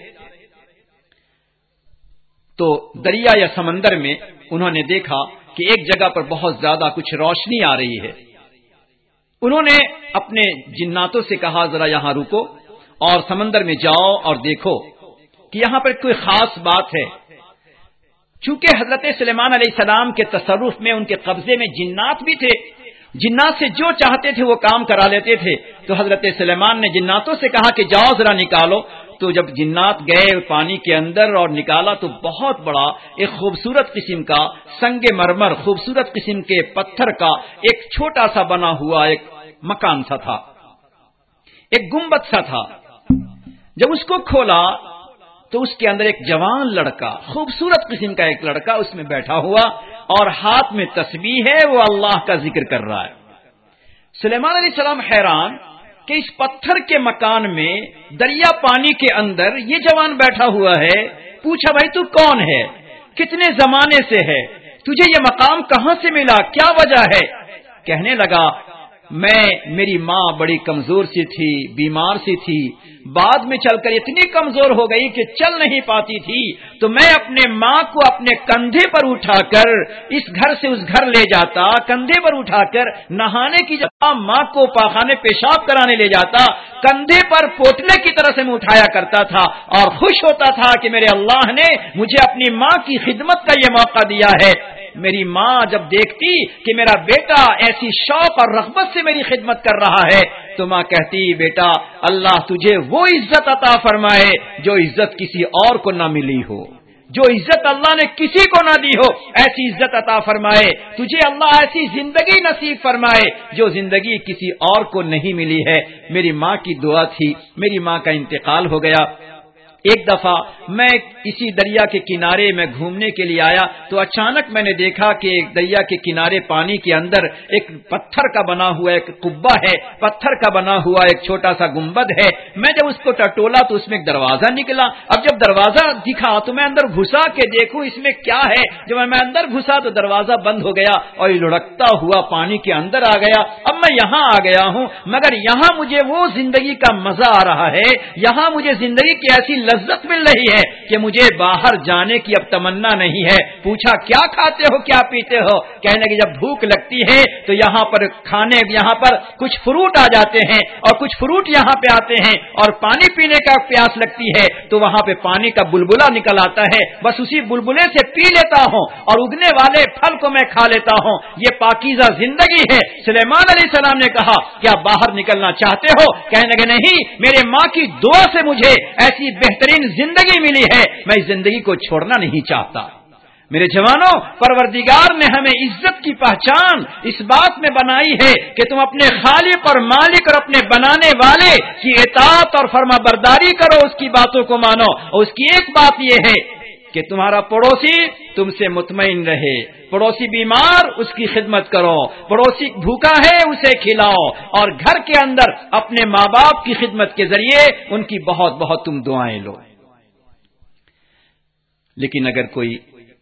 تو دریا یا سمندر میں انہوں نے دیکھا کہ ایک جگہ پر بہت زیادہ کچھ روشنی آ رہی ہے. انہوں نے اپنے جناتوں سے کہا ذرا یہاں رکو اور سمندر میں جاؤ اور دیکھو کہ یہاں پر کوئی خاص بات ہے. چونکہ حضرت سلیمان علیہ السلام کے تصرف میں، ان کے قبضے میں جنات بھی تھے، جنات سے جو چاہتے تھے وہ کام کرا لیتے تھے. تو حضرت سلیمان نے جناتوں سے کہا کہ جاؤ ذرا نکالو. تو جب جنات گئے پانی کے اندر اور نکالا تو بہت بڑا ایک خوبصورت قسم کا سنگ مرمر، خوبصورت قسم کے پتھر کا ایک چھوٹا سا بنا ہوا ایک مکان سا تھا، ایک گنبد سا تھا. جب اس کو کھولا تو اس کے اندر ایک جوان لڑکا، خوبصورت قسم کا ایک لڑکا اس میں بیٹھا ہوا اور ہاتھ میں تسبیح ہے، وہ اللہ کا ذکر کر رہا ہے. سلیمان علیہ السلام حیران کہ اس پتھر کے مکان میں دریا پانی کے اندر یہ جوان بیٹھا ہوا ہے. پوچھا بھائی تو کون ہے، کتنے زمانے سے ہے، تجھے یہ مقام کہاں سے ملا، کیا وجہ ہے؟ کہنے لگا میری ماں بڑی کمزور سی تھی، بیمار سی تھی، بعد میں چل کر اتنی کمزور ہو گئی کہ چل نہیں پاتی تھی، تو میں اپنے ماں کو اپنے کندھے پر اٹھا کر اس گھر سے اس گھر لے جاتا، کندھے پر اٹھا کر نہانے کی جگہ ماں کو پاخانے پیشاب کرانے لے جاتا، کندھے پر پوتلے کی طرح سے میں اٹھایا کرتا تھا اور خوش ہوتا تھا کہ میرے اللہ نے مجھے اپنی ماں کی خدمت کا یہ موقع دیا ہے۔ میری ماں جب دیکھتی کہ میرا بیٹا ایسی شوق اور رغبت سے میری خدمت کر رہا ہے تو ماں کہتی، بیٹا اللہ تجھے وہ عزت عطا فرمائے جو عزت کسی اور کو نہ ملی ہو، جو عزت اللہ نے کسی کو نہ دی ہو ایسی عزت عطا فرمائے، تجھے اللہ ایسی زندگی نصیب فرمائے جو زندگی کسی اور کو نہیں ملی ہے۔ میری ماں کی دعا تھی، میری ماں کا انتقال ہو گیا۔ ایک دفعہ میں اسی دریا کے کنارے میں گھومنے کے لیے آیا تو اچانک میں نے دیکھا کہ ایک دریا کے کنارے پانی کے اندر ایک پتھر کا بنا ہوا ایک قبہ ہے، پتھر کا بنا ہوا ایک چھوٹا سا گنبد ہے۔ میں جب اس کو ٹٹولا تو اس میں ایک دروازہ نکلا۔ اب جب دروازہ دکھا تو میں اندر گھسا کہ دیکھوں اس میں کیا ہے۔ جب میں اندر گھسا تو دروازہ بند ہو گیا اور یہ لڑکتا ہوا پانی کے اندر آ گیا۔ اب میں یہاں آ گیا ہوں، مگر یہاں مجھے وہ زندگی کا مزہ آ رہا ہے، یہاں مجھے زندگی کی ایسی لذت مل رہی ہے کہ مجھے باہر جانے کی اب تمنا نہیں ہے۔ پوچھا کیا کھاتے ہو کیا پیتے ہو؟ کہنے لگے جب بھوک لگتی ہے تو یہاں پر کچھ فروٹ آ جاتے ہیں اور کچھ فروٹ یہاں پہ آتے ہیں اور پانی پینے کا پیاس لگتی ہے تو وہاں پہ پانی کا بلبلا نکل آتا ہے، بس اسی بلبلے سے پی لیتا ہوں اور اگنے والے پھل کو میں کھا لیتا ہوں۔ یہ پاکیزہ زندگی ہے۔ سلیمان علیہ السلام نے کہا کیا باہر نکلنا چاہتے ہو؟ کہنے لگے نہیں، میرے ماں کی دعا سے مجھے ایسی بہترین زندگی ملی ہے، میں اس زندگی کو چھوڑنا نہیں چاہتا۔ میرے جوانوں، پروردگار نے ہمیں عزت کی پہچان اس بات میں بنائی ہے کہ تم اپنے خالق اور مالک اور اپنے بنانے والے کی اطاعت اور فرما برداری کرو، اس کی باتوں کو مانو، اور اس کی ایک بات یہ ہے کہ تمہارا پڑوسی تم سے مطمئن رہے، پڑوسی بیمار اس کی خدمت کرو، پڑوسی بھوکا ہے اسے کھلاؤ، اور گھر کے اندر اپنے ماں باپ کی خدمت کے ذریعے ان کی بہت بہت تم دعائیں لو۔ لیکن اگر کوئی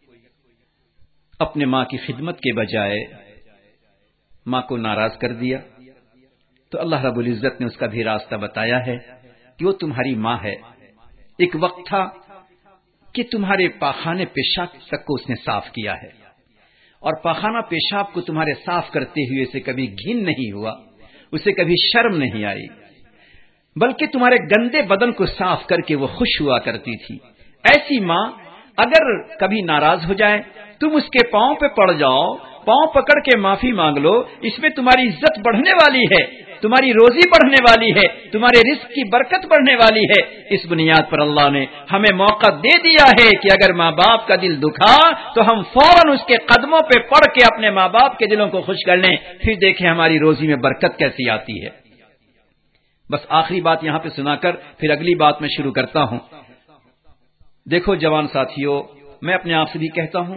اپنے ماں کی خدمت کے بجائے ماں کو ناراض کر دیا تو اللہ رب العزت نے اس کا بھی راستہ بتایا ہے کہ وہ تمہاری ماں ہے۔ ایک وقت تھا کہ تمہارے پاخانے پیشاب تک کو اس نے صاف کیا ہے، اور پاخانہ پیشاب کو تمہارے صاف کرتے ہوئے اسے کبھی گھن نہیں ہوا، اسے کبھی شرم نہیں آئی، بلکہ تمہارے گندے بدن کو صاف کر کے وہ خوش ہوا کرتی تھی۔ ایسی ماں اگر کبھی ناراض ہو جائے تم اس کے پاؤں پہ پڑ جاؤ، پاؤں پکڑ کے معافی مانگ لو، اس میں تمہاری عزت بڑھنے والی ہے، تمہاری روزی بڑھنے والی ہے، تمہارے رزق کی برکت بڑھنے والی ہے۔ اس بنیاد پر اللہ نے ہمیں موقع دے دیا ہے کہ اگر ماں باپ کا دل دکھا تو ہم فوراً اس کے قدموں پہ پڑ کے اپنے ماں باپ کے دلوں کو خوش کر لیں، پھر دیکھیں ہماری روزی میں برکت کیسی آتی ہے۔ بس آخری بات یہاں پہ سنا کر پھر اگلی بات میں شروع کرتا ہوں۔ دیکھو جوان ساتھیوں، میں اپنے آپ سے بھی کہتا ہوں،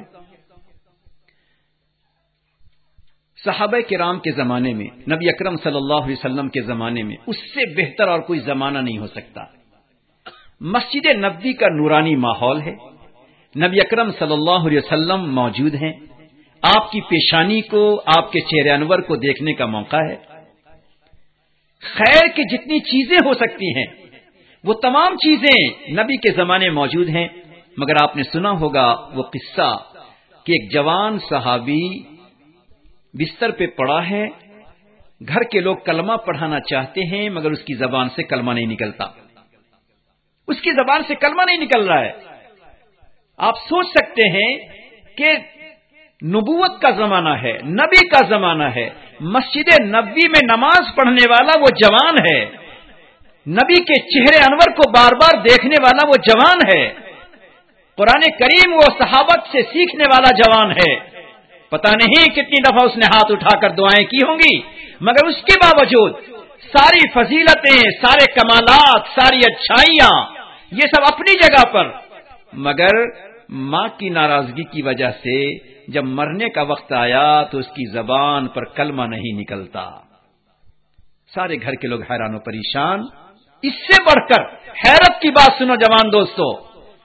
صحابہ کرام کے زمانے میں، نبی اکرم صلی اللہ علیہ وسلم کے زمانے میں اس سے بہتر اور کوئی زمانہ نہیں ہو سکتا۔ مسجد نبوی کا نورانی ماحول ہے، نبی اکرم صلی اللہ علیہ وسلم موجود ہیں، آپ کی پیشانی کو، آپ کے چہرے انور کو دیکھنے کا موقع ہے۔ خیر کی جتنی چیزیں ہو سکتی ہیں وہ تمام چیزیں نبی کے زمانے موجود ہیں، مگر آپ نے سنا ہوگا وہ قصہ کہ ایک جوان صحابی بستر پہ پڑا ہے، گھر کے لوگ کلمہ پڑھانا چاہتے ہیں مگر اس کی زبان سے کلمہ نہیں نکلتا، اس کی زبان سے کلمہ نہیں نکل رہا ہے۔ آپ سوچ سکتے ہیں کہ نبوت کا زمانہ ہے، نبی کا زمانہ ہے، مسجد نبوی میں نماز پڑھنے والا وہ جوان ہے، نبی کے چہرے انور کو بار بار دیکھنے والا وہ جوان ہے، قرآن کریم وہ صحابت سے سیکھنے والا جوان ہے۔ پتہ نہیں کتنی دفعہ اس نے ہاتھ اٹھا کر دعائیں کی ہوں گی، مگر اس کے باوجود ساری فضیلتیں، سارے کمالات، ساری اچھائیاں یہ سب اپنی جگہ پر، مگر ماں کی ناراضگی کی وجہ سے جب مرنے کا وقت آیا تو اس کی زبان پر کلمہ نہیں نکلتا۔ سارے گھر کے لوگ حیران و پریشان۔ اس سے بڑھ کر حیرت کی بات سنو جوان دوستو،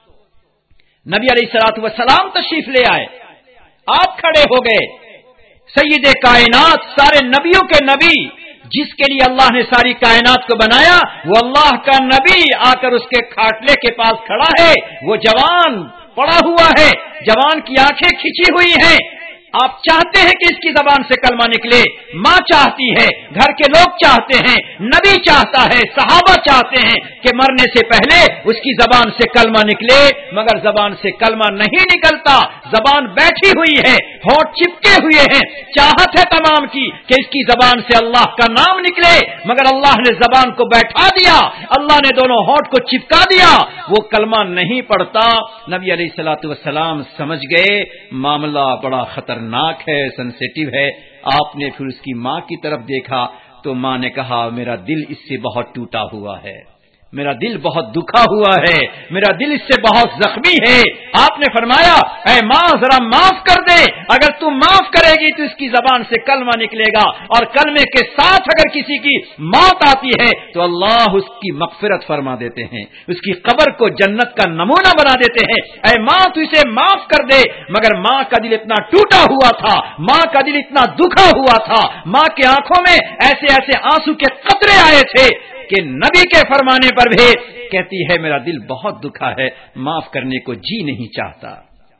نبی علیہ الصلوۃ والسلام تشریف لے آئے، آپ کھڑے ہو گئے، سید کائنات، سارے نبیوں کے نبی، جس کے لیے اللہ نے ساری کائنات کو بنایا، وہ اللہ کا نبی آ کر اس کے کھاٹلے کے پاس کھڑا ہے، وہ جوان پڑا ہوا ہے، جوان کی آنکھیں کھچی ہوئی ہیں۔ آپ چاہتے ہیں کہ اس کی زبان سے کلمہ نکلے، ماں چاہتی ہے، گھر کے لوگ چاہتے ہیں، نبی چاہتا ہے، صحابہ چاہتے ہیں کہ مرنے سے پہلے اس کی زبان سے کلمہ نکلے، مگر زبان سے کلمہ نہیں نکلتا، زبان بیٹھی ہوئی ہے، ہونٹ چپکے ہوئے ہیں، چاہت ہے تمام کی کہ اس کی زبان سے اللہ کا نام نکلے، مگر اللہ نے زبان کو بیٹھا دیا، اللہ نے دونوں ہونٹ کو چپکا دیا، وہ کلمہ نہیں پڑھتا۔ نبی علیہ الصلوۃ والسلام سمجھ گئے معاملہ بڑا خطرناک ہے، سینسیٹیو ہے۔ آپ نے پھر اس کی ماں کی طرف دیکھا تو ماں نے کہا میرا دل اس سے بہت ٹوٹا ہوا ہے، میرا دل بہت دکھا ہوا ہے، میرا دل اس سے بہت زخمی ہے۔ آپ نے فرمایا اے ماں ذرا معاف کر دے، اگر تم معاف کرے گی تو اس کی زبان سے کلمہ نکلے گا، اور کلمے کے ساتھ اگر کسی کی موت آتی ہے تو اللہ اس کی مغفرت فرما دیتے ہیں، اس کی قبر کو جنت کا نمونہ بنا دیتے ہیں۔ اے ماں تو اسے معاف کر دے۔ مگر ماں کا دل اتنا ٹوٹا ہوا تھا، ماں کا دل اتنا دکھا ہوا تھا، ماں کی آنکھوں میں ایسے ایسے آنسو کے قطرے آئے تھے کہ نبی کے فرمانے پر بھی کہتی ہے میرا دل بہت دکھا ہے، معاف کرنے کو جی نہیں چاہتا۔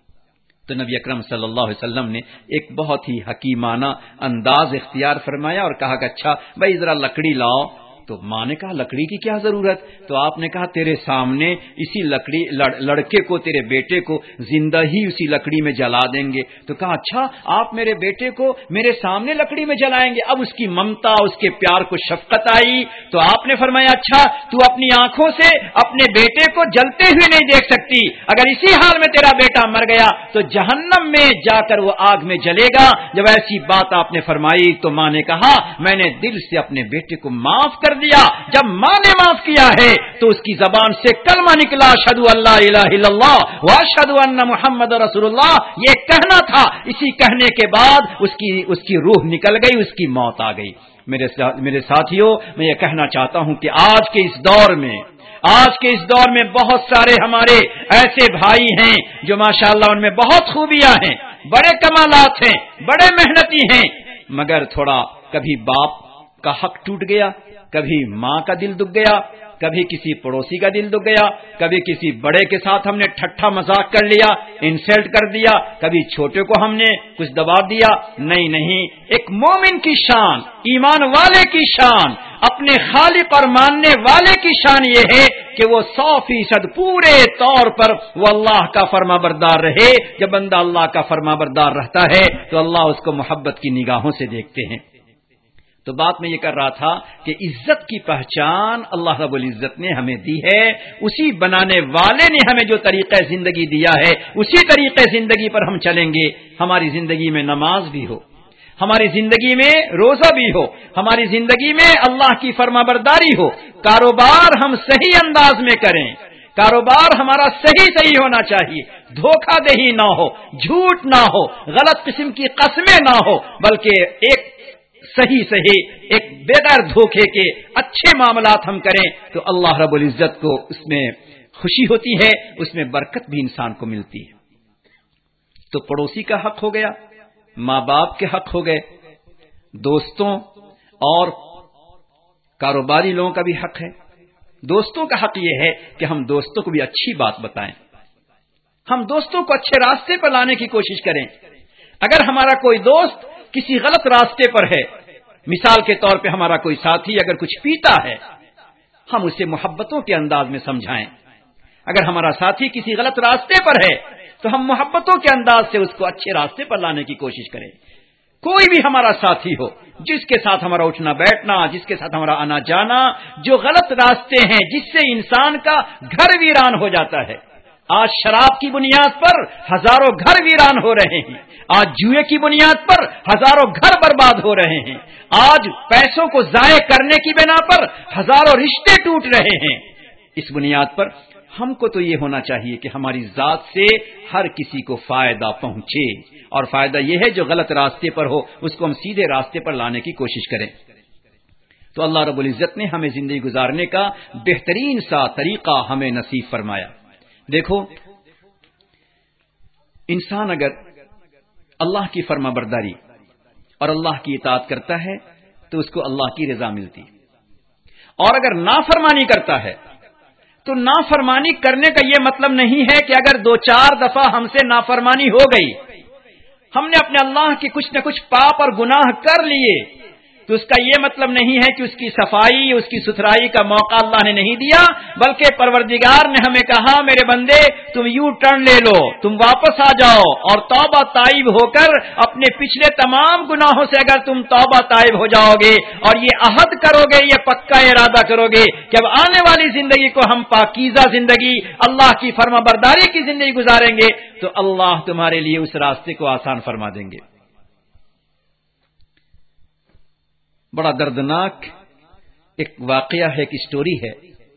تو نبی اکرم صلی اللہ علیہ وسلم نے ایک بہت ہی حکیمانہ انداز اختیار فرمایا اور کہا کہ اچھا بھائی ذرا لکڑی لاؤ۔ تو ماں نے کہا لکڑی کی کیا ضرورت؟ تو آپ نے کہا تیرے سامنے اسی لکڑی لڑکے کو، تیرے بیٹے کو زندہ ہی اسی لکڑی میں جلا دیں گے۔ تو کہا اچھا آپ میرے بیٹے کو میرے سامنے لکڑی میں جلائیں گے؟ اب اس کی ممتا، اس کے پیار کو شفقت آئی تو آپ نے فرمایا اچھا تو اپنی آنکھوں سے اپنے بیٹے کو جلتے ہوئے نہیں دیکھ سکتی، اگر اسی حال میں تیرا بیٹا مر گیا تو جہنم میں جا کر وہ آگ میں جلے گا۔ جب ایسی بات آپ نے فرمائی تو ماں نے کہا میں نے دل سے اپنے بیٹے کو معاف کر دیا۔ جب ماں نے معاف کیا ہے تو اس کی زبان سے کلمہ نکلا اشہدو ان لا الہ الا اللہ واشہدو ان محمد رسول اللہ، یہ کہنا تھا۔ اسی کہنے کے بعد اس کی روح نکل گئی، اس کی موت آ گئی۔ میرے ساتھیوں میں یہ کہنا چاہتا ہوں کہ آج کے اس دور میں بہت سارے ہمارے ایسے بھائی ہیں جو ماشاءاللہ ان میں بہت خوبیاں ہیں، بڑے کمالات ہیں، بڑے محنتی ہیں، مگر تھوڑا کبھی باپ کا حق ٹوٹ گیا، کبھی ماں کا دل دکھ گیا، کبھی کسی پڑوسی کا دل دکھ گیا، کبھی کسی بڑے کے ساتھ ہم نے ٹھٹھا مذاق کر لیا، انسلٹ کر دیا، کبھی چھوٹے کو ہم نے کچھ دبا دیا۔ نہیں، ایک مومن کی شان، ایمان والے کی شان، اپنے خالق اور ماننے والے کی شان یہ ہے کہ وہ 100% پورے طور پر وہ اللہ کا فرما بردار رہے۔ جب بندہ اللہ کا فرما بردار رہتا ہے تو اللہ اس کو محبت کی نگاہوں سے دیکھتے ہیں۔ تو بات میں یہ کر رہا تھا کہ عزت کی پہچان اللہ رب العزت نے ہمیں دی ہے، اسی بنانے والے نے ہمیں جو طریقہ زندگی دیا ہے اسی طریقے زندگی پر ہم چلیں گے۔ ہماری زندگی میں نماز بھی ہو، ہماری زندگی میں روزہ بھی ہو، ہماری زندگی میں اللہ کی فرما برداری ہو، کاروبار ہم صحیح انداز میں کریں، کاروبار ہمارا صحیح ہونا چاہیے، دھوکہ دہی نہ ہو، جھوٹ نہ ہو، غلط قسم کی قسمیں نہ ہو، بلکہ ایک صحیح ایک بغیر دھوکے کے اچھے معاملات ہم کریں تو اللہ رب العزت کو اس میں خوشی ہوتی ہے، اس میں برکت بھی انسان کو ملتی ہے۔ تو پڑوسی کا حق ہو گیا، ماں باپ کے حق ہو گئے، دوستوں اور کاروباری لوگوں کا بھی حق ہے۔ دوستوں کا حق یہ ہے کہ ہم دوستوں کو بھی اچھی بات بتائیں، ہم دوستوں کو اچھے راستے پر لانے کی کوشش کریں۔ اگر ہمارا کوئی دوست کسی غلط راستے پر ہے، مثال کے طور پہ ہمارا کوئی ساتھی اگر کچھ پیتا ہے، ہم اسے محبتوں کے انداز میں سمجھائیں۔ اگر ہمارا ساتھی کسی غلط راستے پر ہے تو ہم محبتوں کے انداز سے اس کو اچھے راستے پر لانے کی کوشش کریں۔ کوئی بھی ہمارا ساتھی ہو، جس کے ساتھ ہمارا اٹھنا بیٹھنا، جس کے ساتھ ہمارا آنا جانا جو غلط راستے ہیں جس سے انسان کا گھر ویران ہو جاتا ہے۔ آج شراب کی بنیاد پر ہزاروں گھر ویران ہو رہے ہیں، آج جوئے کی بنیاد پر ہزاروں گھر برباد ہو رہے ہیں، آج پیسوں کو ضائع کرنے کی بنا پر ہزاروں رشتے ٹوٹ رہے ہیں۔ اس بنیاد پر ہم کو تو یہ ہونا چاہیے کہ ہماری ذات سے ہر کسی کو فائدہ پہنچے، اور فائدہ یہ ہے جو غلط راستے پر ہو اس کو ہم سیدھے راستے پر لانے کی کوشش کریں۔ تو اللہ رب العزت نے ہمیں زندگی گزارنے کا بہترین سا طریقہ ہمیں نصیب فرمایا۔ دیکھو انسان اگر اللہ کی فرما برداری اور اللہ کی اطاعت کرتا ہے تو اس کو اللہ کی رضا ملتی، اور اگر نافرمانی کرتا ہے تو نافرمانی کرنے کا یہ مطلب نہیں ہے کہ اگر 2-4 دفعہ ہم سے نافرمانی ہو گئی، ہم نے اپنے اللہ کی کچھ نہ کچھ پاپ اور گناہ کر لیے، تو اس کا یہ مطلب نہیں ہے کہ اس کی صفائی، اس کی ستھرائی کا موقع اللہ نے نہیں دیا، بلکہ پروردگار نے ہمیں کہا میرے بندے تم یو ٹرن لے لو، تم واپس آ جاؤ اور توبہ تائب ہو کر اپنے پچھلے تمام گناہوں سے اگر تم توبہ تائب ہو جاؤ گے اور یہ عہد کرو گے، یہ پکا ارادہ کرو گے کہ اب آنے والی زندگی کو ہم پاکیزہ زندگی، اللہ کی فرما برداری کی زندگی گزاریں گے، تو اللہ تمہارے لیے اس راستے کو آسان فرما دیں گے۔ بڑا دردناک ایک واقعہ ہے، ایک اسٹوری ہے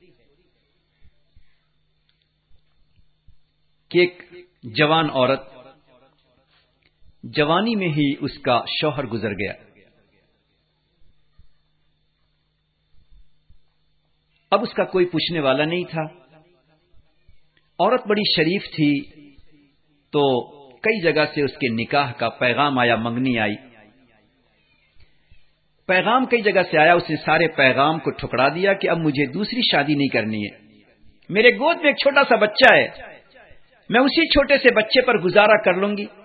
کہ ایک جوان عورت جوانی میں ہی اس کا شوہر گزر گیا۔ اب اس کا کوئی پوچھنے والا نہیں تھا، عورت بڑی شریف تھی، تو کئی جگہ سے اس کے نکاح کا پیغام آیا، منگنی آئی، پیغام کئی جگہ سے آیا، اس نے سارے پیغام کو ٹھکرا دیا کہ اب مجھے دوسری شادی نہیں کرنی ہے، میرے گود میں ایک چھوٹا سا بچہ ہے، میں اسی چھوٹے سے بچے پر گزارا کر لوں گی۔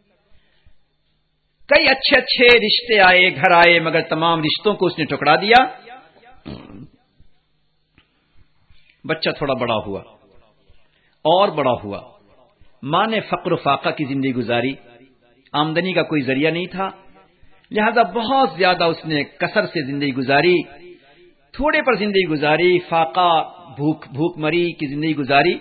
کئی اچھے رشتے آئے، گھر آئے، مگر تمام رشتوں کو اس نے ٹھکرا دیا۔ بچہ تھوڑا بڑا ہوا اور بڑا ہوا، ماں نے فقر و فاقہ کی زندگی گزاری، آمدنی کا کوئی ذریعہ نہیں تھا، لہذا بہت زیادہ اس نے کثر سے زندگی گزاری، تھوڑے پر زندگی گزاری، فاقہ، بھوک مری کی زندگی گزاری۔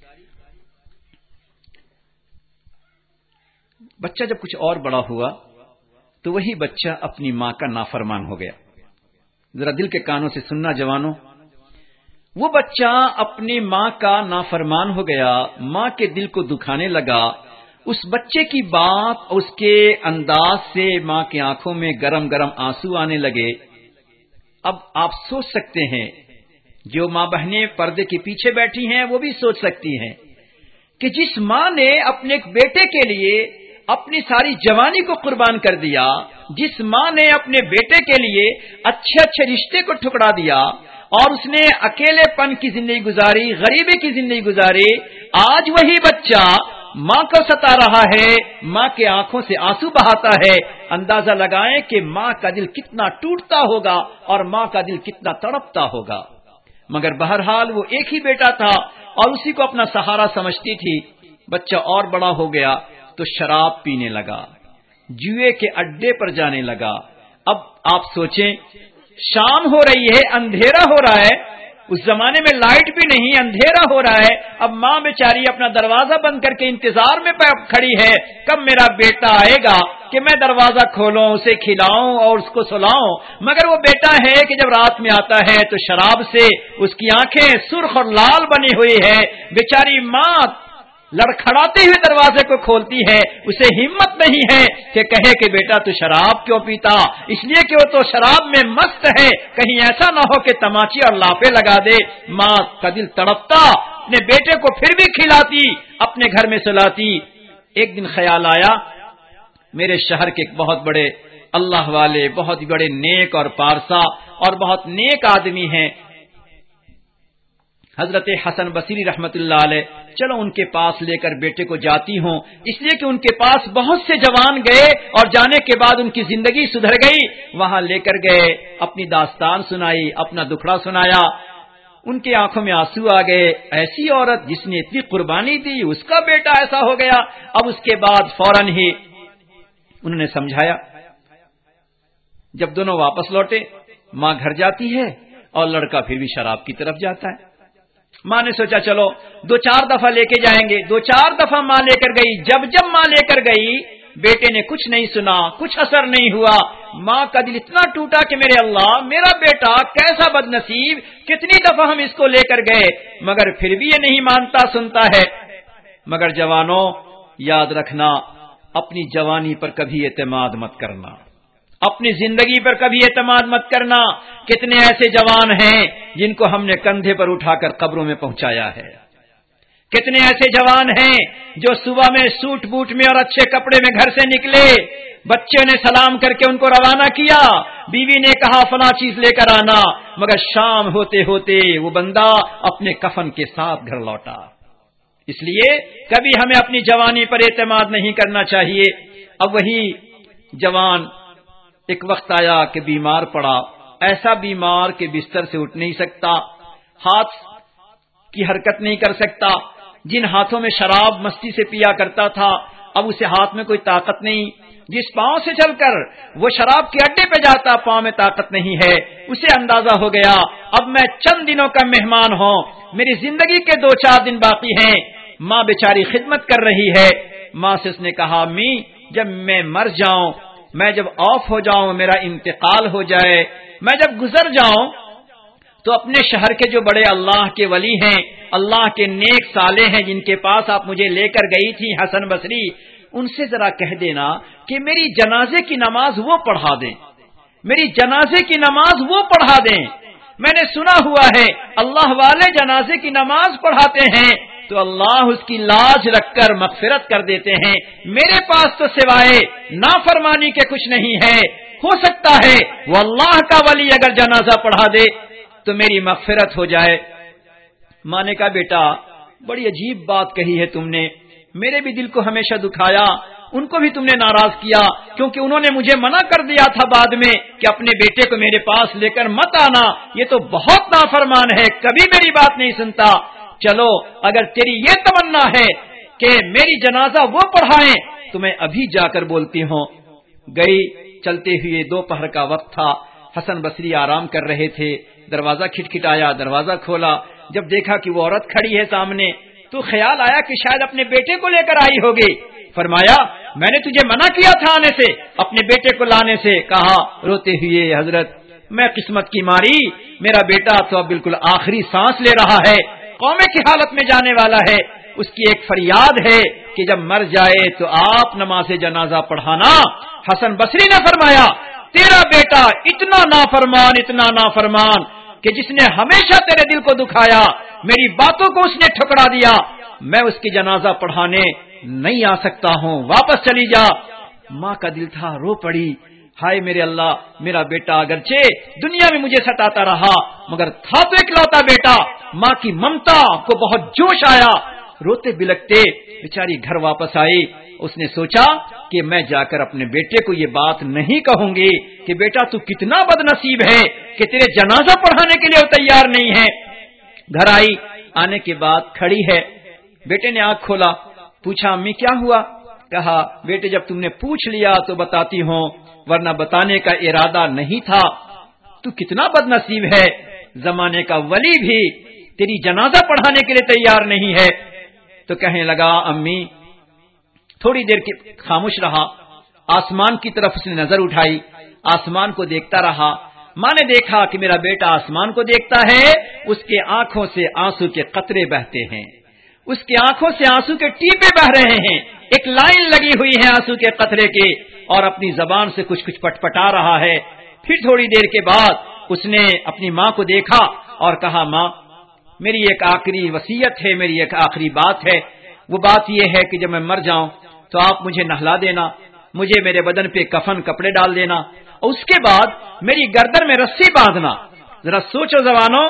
بچہ جب کچھ اور بڑا ہوا تو وہی بچہ اپنی ماں کا نافرمان ہو گیا۔ ذرا دل کے کانوں سے سننا جوانوں، وہ بچہ اپنی ماں کا نافرمان ہو گیا، ماں کے دل کو دکھانے لگا، اس بچے کی بات، اس کے انداز سے ماں کی آنکھوں میں گرم گرم آنسو آنے لگے۔ اب آپ سوچ سکتے ہیں، جو ماں بہنیں پردے کے پیچھے بیٹھی ہیں وہ بھی سوچ سکتی ہیں کہ جس ماں نے اپنے ایک بیٹے کے لیے اپنی ساری جوانی کو قربان کر دیا، جس ماں نے اپنے بیٹے کے لیے اچھے رشتے کو ٹھکرا دیا اور اس نے اکیلے پن کی زندگی گزاری، غریبی کی زندگی گزاری، آج وہی بچہ ماں کو ستا رہا ہے، ماں کے آنکھوں سے آنسو بہاتا ہے۔ اندازہ لگائیں کہ ماں کا دل کتنا ٹوٹتا ہوگا اور ماں کا دل کتنا تڑپتا ہوگا، مگر بہرحال وہ ایک ہی بیٹا تھا اور اسی کو اپنا سہارا سمجھتی تھی۔ بچہ اور بڑا ہو گیا تو شراب پینے لگا، جوئے کے اڈے پر جانے لگا۔ اب آپ سوچیں، شام ہو رہی ہے، اندھیرا ہو رہا ہے، اس زمانے میں لائٹ بھی نہیں، اندھیرا ہو رہا ہے، اب ماں بیچاری اپنا دروازہ بند کر کے انتظار میں کھڑی ہے، کب میرا بیٹا آئے گا کہ میں دروازہ کھولوں، اسے کھلاؤں اور اس کو سلاؤں۔ مگر وہ بیٹا ہے کہ جب رات میں آتا ہے تو شراب سے اس کی آنکھیں سرخ اور لال بنی ہوئی ہے، بیچاری ماں لڑکھڑاتے ہوئے دروازے کو کھولتی ہے، اسے ہمت نہیں ہے کہ کہے کہ بیٹا تو شراب کیوں پیتا، اس لیے کہ وہ تو شراب میں مست ہے، کہیں ایسا نہ ہو کہ تماچے اور لاپے لگا دے۔ ماں کا دل تڑپتا، اپنے بیٹے کو پھر بھی کھلاتی، اپنے گھر میں سلاتی۔ ایک دن خیال آیا، میرے شہر کے ایک بہت بڑے اللہ والے، بہت بڑے نیک اور پارسا اور بہت نیک آدمی ہیں، حضرت حسن بصری رحمت اللہ علیہ، چلو ان کے پاس لے کر بیٹے کو جاتی ہوں، اس لیے کہ ان کے پاس بہت سے جوان گئے اور جانے کے بعد ان کی زندگی سدھر گئی۔ وہاں لے کر گئے، اپنی داستان سنائی، اپنا دکھڑا سنایا، ان کی آنکھوں میں آنسو آ گئے، ایسی عورت جس نے اتنی قربانی دی، اس کا بیٹا ایسا ہو گیا۔ اب اس کے بعد فوراً ہی انہوں نے سمجھایا۔ جب دونوں واپس لوٹے، ماں گھر جاتی ہے اور لڑکا پھر بھی شراب کی طرف جاتا ہے۔ ماں نے سوچا چلو 2-4 دفعہ لے کے جائیں گے، 2-4 دفعہ ماں لے کر گئی۔ جب ماں لے کر گئی، بیٹے نے کچھ نہیں سنا، کچھ اثر نہیں ہوا۔ ماں کا دل اتنا ٹوٹا کہ میرے اللہ، میرا بیٹا کیسا بد نصیب، کتنی دفعہ ہم اس کو لے کر گئے مگر پھر بھی یہ نہیں مانتا سنتا ہے۔ مگر جوانوں، یاد رکھنا، اپنی جوانی پر کبھی اعتماد مت کرنا، اپنی زندگی پر کبھی اعتماد مت کرنا۔ کتنے ایسے جوان ہیں جن کو ہم نے کندھے پر اٹھا کر قبروں میں پہنچایا ہے، کتنے ایسے جوان ہیں جو صبح میں سوٹ بوٹ میں اور اچھے کپڑے میں گھر سے نکلے، بچے نے سلام کر کے ان کو روانہ کیا، بیوی نے کہا فلاں چیز لے کر آنا، مگر شام ہوتے ہوتے وہ بندہ اپنے کفن کے ساتھ گھر لوٹا۔ اس لیے کبھی ہمیں اپنی جوانی پر اعتماد نہیں کرنا چاہیے۔ اب وہی جوان ایک وقت آیا کہ بیمار پڑا، ایسا بیمار کہ بستر سے اٹھ نہیں سکتا، ہاتھ کی حرکت نہیں کر سکتا، جن ہاتھوں میں شراب مستی سے پیا کرتا تھا اب اسے ہاتھ میں کوئی طاقت نہیں، جس پاؤں سے چل کر وہ شراب کے اڈے پہ جاتا پاؤں میں طاقت نہیں ہے، اسے اندازہ ہو گیا اب میں چند دنوں کا مہمان ہوں، میری زندگی کے 2-4 دن باقی ہیں۔ ماں بیچاری خدمت کر رہی ہے، ماں سے اس نے کہا امی جب میں مر جاؤں، میں جب آف ہو جاؤں، میرا انتقال ہو جائے، میں جب گزر جاؤں تو اپنے شہر کے جو بڑے اللہ کے ولی ہیں، اللہ کے نیک صالح ہیں، جن کے پاس آپ مجھے لے کر گئی تھی حسن بصری، ان سے ذرا کہہ دینا کہ میری جنازے کی نماز وہ پڑھا دیں، میری جنازے کی نماز وہ پڑھا دیں۔ میں نے سنا ہوا ہے اللہ والے جنازے کی نماز پڑھاتے ہیں تو اللہ اس کی لاج رکھ کر مغفرت کر دیتے ہیں، میرے پاس تو سوائے نافرمانی کے کچھ نہیں ہے، ہو سکتا ہے وہ اللہ کا ولی اگر جنازہ پڑھا دے تو میری مغفرت ہو جائے۔ ماں نے کہا بیٹا بڑی عجیب بات کہی ہے تم نے، میرے بھی دل کو ہمیشہ دکھایا، ان کو بھی تم نے ناراض کیا، کیونکہ انہوں نے مجھے منع کر دیا تھا بعد میں کہ اپنے بیٹے کو میرے پاس لے کر مت آنا، یہ تو بہت نافرمان ہے، کبھی میری بات نہیں سنتا۔ چلو اگر تیری یہ تمنا ہے کہ میری جنازہ وہ پڑھائیں تو میں ابھی جا کر بولتی ہوں۔ گئی، چلتے ہوئے دوپہر کا وقت تھا، حسن بصری آرام کر رہے تھے، دروازہ کھٹکھٹایا، دروازہ کھولا، جب دیکھا کہ وہ عورت کھڑی ہے سامنے تو خیال آیا کہ شاید اپنے بیٹے کو لے کر آئی ہوگی۔ فرمایا میں نے تجھے منع کیا تھا آنے سے، اپنے بیٹے کو لانے سے۔ کہا روتے ہوئے حضرت میں قسمت کی ماری، میرا بیٹا تو اب بالکل آخری سانس لے رہا ہے، قوم کی حالت میں جانے والا ہے، اس کی ایک فریاد ہے کہ جب مر جائے تو آپ نماز جنازہ پڑھانا۔ حسن بصری نے فرمایا تیرا بیٹا اتنا نافرمان کہ جس نے ہمیشہ تیرے دل کو دکھایا، میری باتوں کو اس نے ٹھکرا دیا، میں اس کی جنازہ پڑھانے نہیں آ سکتا ہوں، واپس چلی جا۔ ماں کا دل تھا، رو پڑی، ہائے میرے اللہ، میرا بیٹا اگرچہ دنیا میں مجھے ستاتا رہا مگر تھا تو اکلوتا بیٹا۔ ماں کی ممتا کو بہت جوش آیا، روتے بلکتے بیچاری گھر واپس آئی۔ اس نے سوچا کہ میں جا کر اپنے بیٹے کو یہ بات نہیں کہوں گی کہ بیٹا تو کتنا بد نصیب ہے کہ تیرے جنازہ پڑھانے کے لیے وہ تیار نہیں ہے۔ گھر آئی، آنے کے بعد کھڑی ہے، بیٹے نے آنکھ کھولا، پوچھا امی کیا ہوا؟ کہا بیٹے جب تم نے پوچھ لیا تو بتاتی ہوں، ورنہ بتانے کا ارادہ نہیں تھا۔ تو کتنا بد نصیب ہے، زمانے کا ولی بھی تیری جنازہ پڑھانے کے لیے تیار نہیں ہے۔ تو کہنے لگا امی، تھوڑی دیر کے خاموش رہا، آسمان کی طرف اس نے نظر اٹھائی، آسمان کو دیکھتا رہا۔ ماں نے دیکھا کہ میرا بیٹا آسمان کو دیکھتا ہے، اس کے آنکھوں سے آنسو کے قطرے بہتے ہیں، اس کی آنکھوں سے آنسو کے ٹیپے بہ رہے ہیں، ایک لائن لگی ہوئی ہے آنسو کے قطرے کی، اور اپنی زبان سے کچھ پٹپٹا رہا ہے۔ پھر تھوڑی دیر کے بعد اس نے اپنی ماں کو دیکھا اور کہا ماں میری ایک آخری وصیت ہے، میری ایک آخری بات ہے، وہ بات یہ ہے کہ جب میں مر جاؤں تو آپ مجھے نہلا دینا، مجھے میرے بدن پہ کفن کپڑے ڈال دینا، اور اس کے بعد میری گردن میں رسی باندھنا۔ ذرا سوچو جوانو،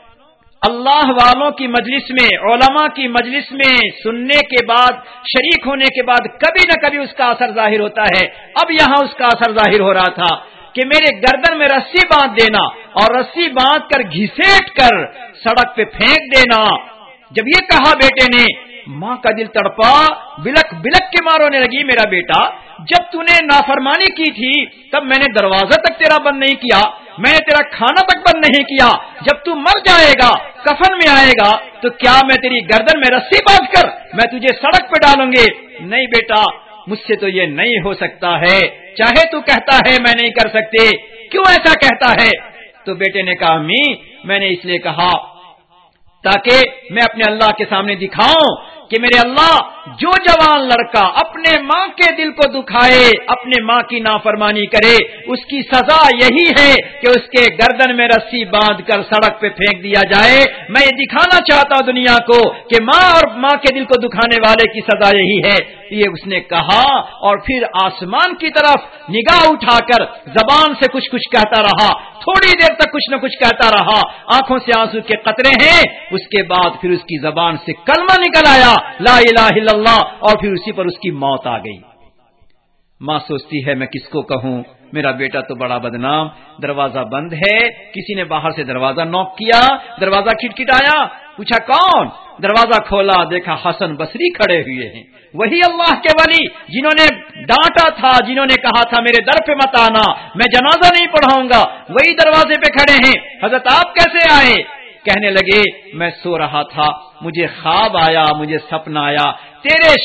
اللہ والوں کی مجلس میں، علماء کی مجلس میں سننے کے بعد، شریک ہونے کے بعد کبھی نہ کبھی اس کا اثر ظاہر ہوتا ہے۔ اب یہاں اس کا اثر ظاہر ہو رہا تھا کہ میرے گردن میں رسی باندھ دینا اور رسی باندھ کر گھسیٹ کر سڑک پہ پھینک دینا۔ جب یہ کہا بیٹے نے، ماں کا دل تڑپا، بلک بلک کے مارونے لگی میرا بیٹا جب تو نے نافرمانی کی تھی تب میں نے دروازہ تک تیرا بند نہیں کیا، میں نے تیرا کھانا تک بند نہیں کیا، جب تو مر جائے گا کفن میں آئے گا تو کیا میں تیری گردن میں رسی باندھ کر میں تجھے سڑک پہ ڈالوں گی؟ نہیں بیٹا، مجھ سے تو یہ نہیں ہو سکتا ہے، چاہے تو کہتا ہے میں نہیں کر سکتے، کیوں ایسا کہتا ہے؟ تو بیٹے نے کہا امی میں نے اس لیے کہا تاکہ میں اپنے اللہ کے سامنے دکھاؤں کہ میرے اللہ جو جوان لڑکا اپنے ماں کے دل کو دکھائے، اپنے ماں کی نافرمانی کرے، اس کی سزا یہی ہے کہ اس کے گردن میں رسی باندھ کر سڑک پہ پھینک دیا جائے۔ میں یہ دکھانا چاہتا ہوں دنیا کو کہ ماں اور ماں کے دل کو دکھانے والے کی سزا یہی ہے۔ یہ اس نے کہا اور پھر آسمان کی طرف نگاہ اٹھا کر زبان سے کچھ کہتا رہا، تھوڑی دیر تک کچھ نہ کچھ کہتا رہا، آنکھوں سے آنسو کے قطرے ہیں۔ اس کے بعد پھر اس کی زبان سے کلمہ نکل آیا، لا الہ الا اللہ، اور پھر اسی پر اس کی موت آ گئی۔ ماں سوچتی ہے میں کس کو کہوں، میرا بیٹا تو بڑا بدنام، دروازہ بند ہے، کسی نے باہر سے دروازہ نوک کیا، دروازہ کھٹکھٹایا، پوچھا کون؟ دروازہ کھولا، دیکھا حسن بصری کھڑے ہوئے ہیں، وہی اللہ کے ولی جنہوں نے ڈانٹا تھا، جنہوں نے کہا تھا میرے در پہ مت آنا، میں جنازہ نہیں پڑھاؤں گا، وہی دروازے پہ کھڑے ہیں۔ حضرت آپ کیسے آئے؟ کہنے لگے میں سو رہا تھا، مجھے خواب آیا، مجھے سپنا آیا، تیرے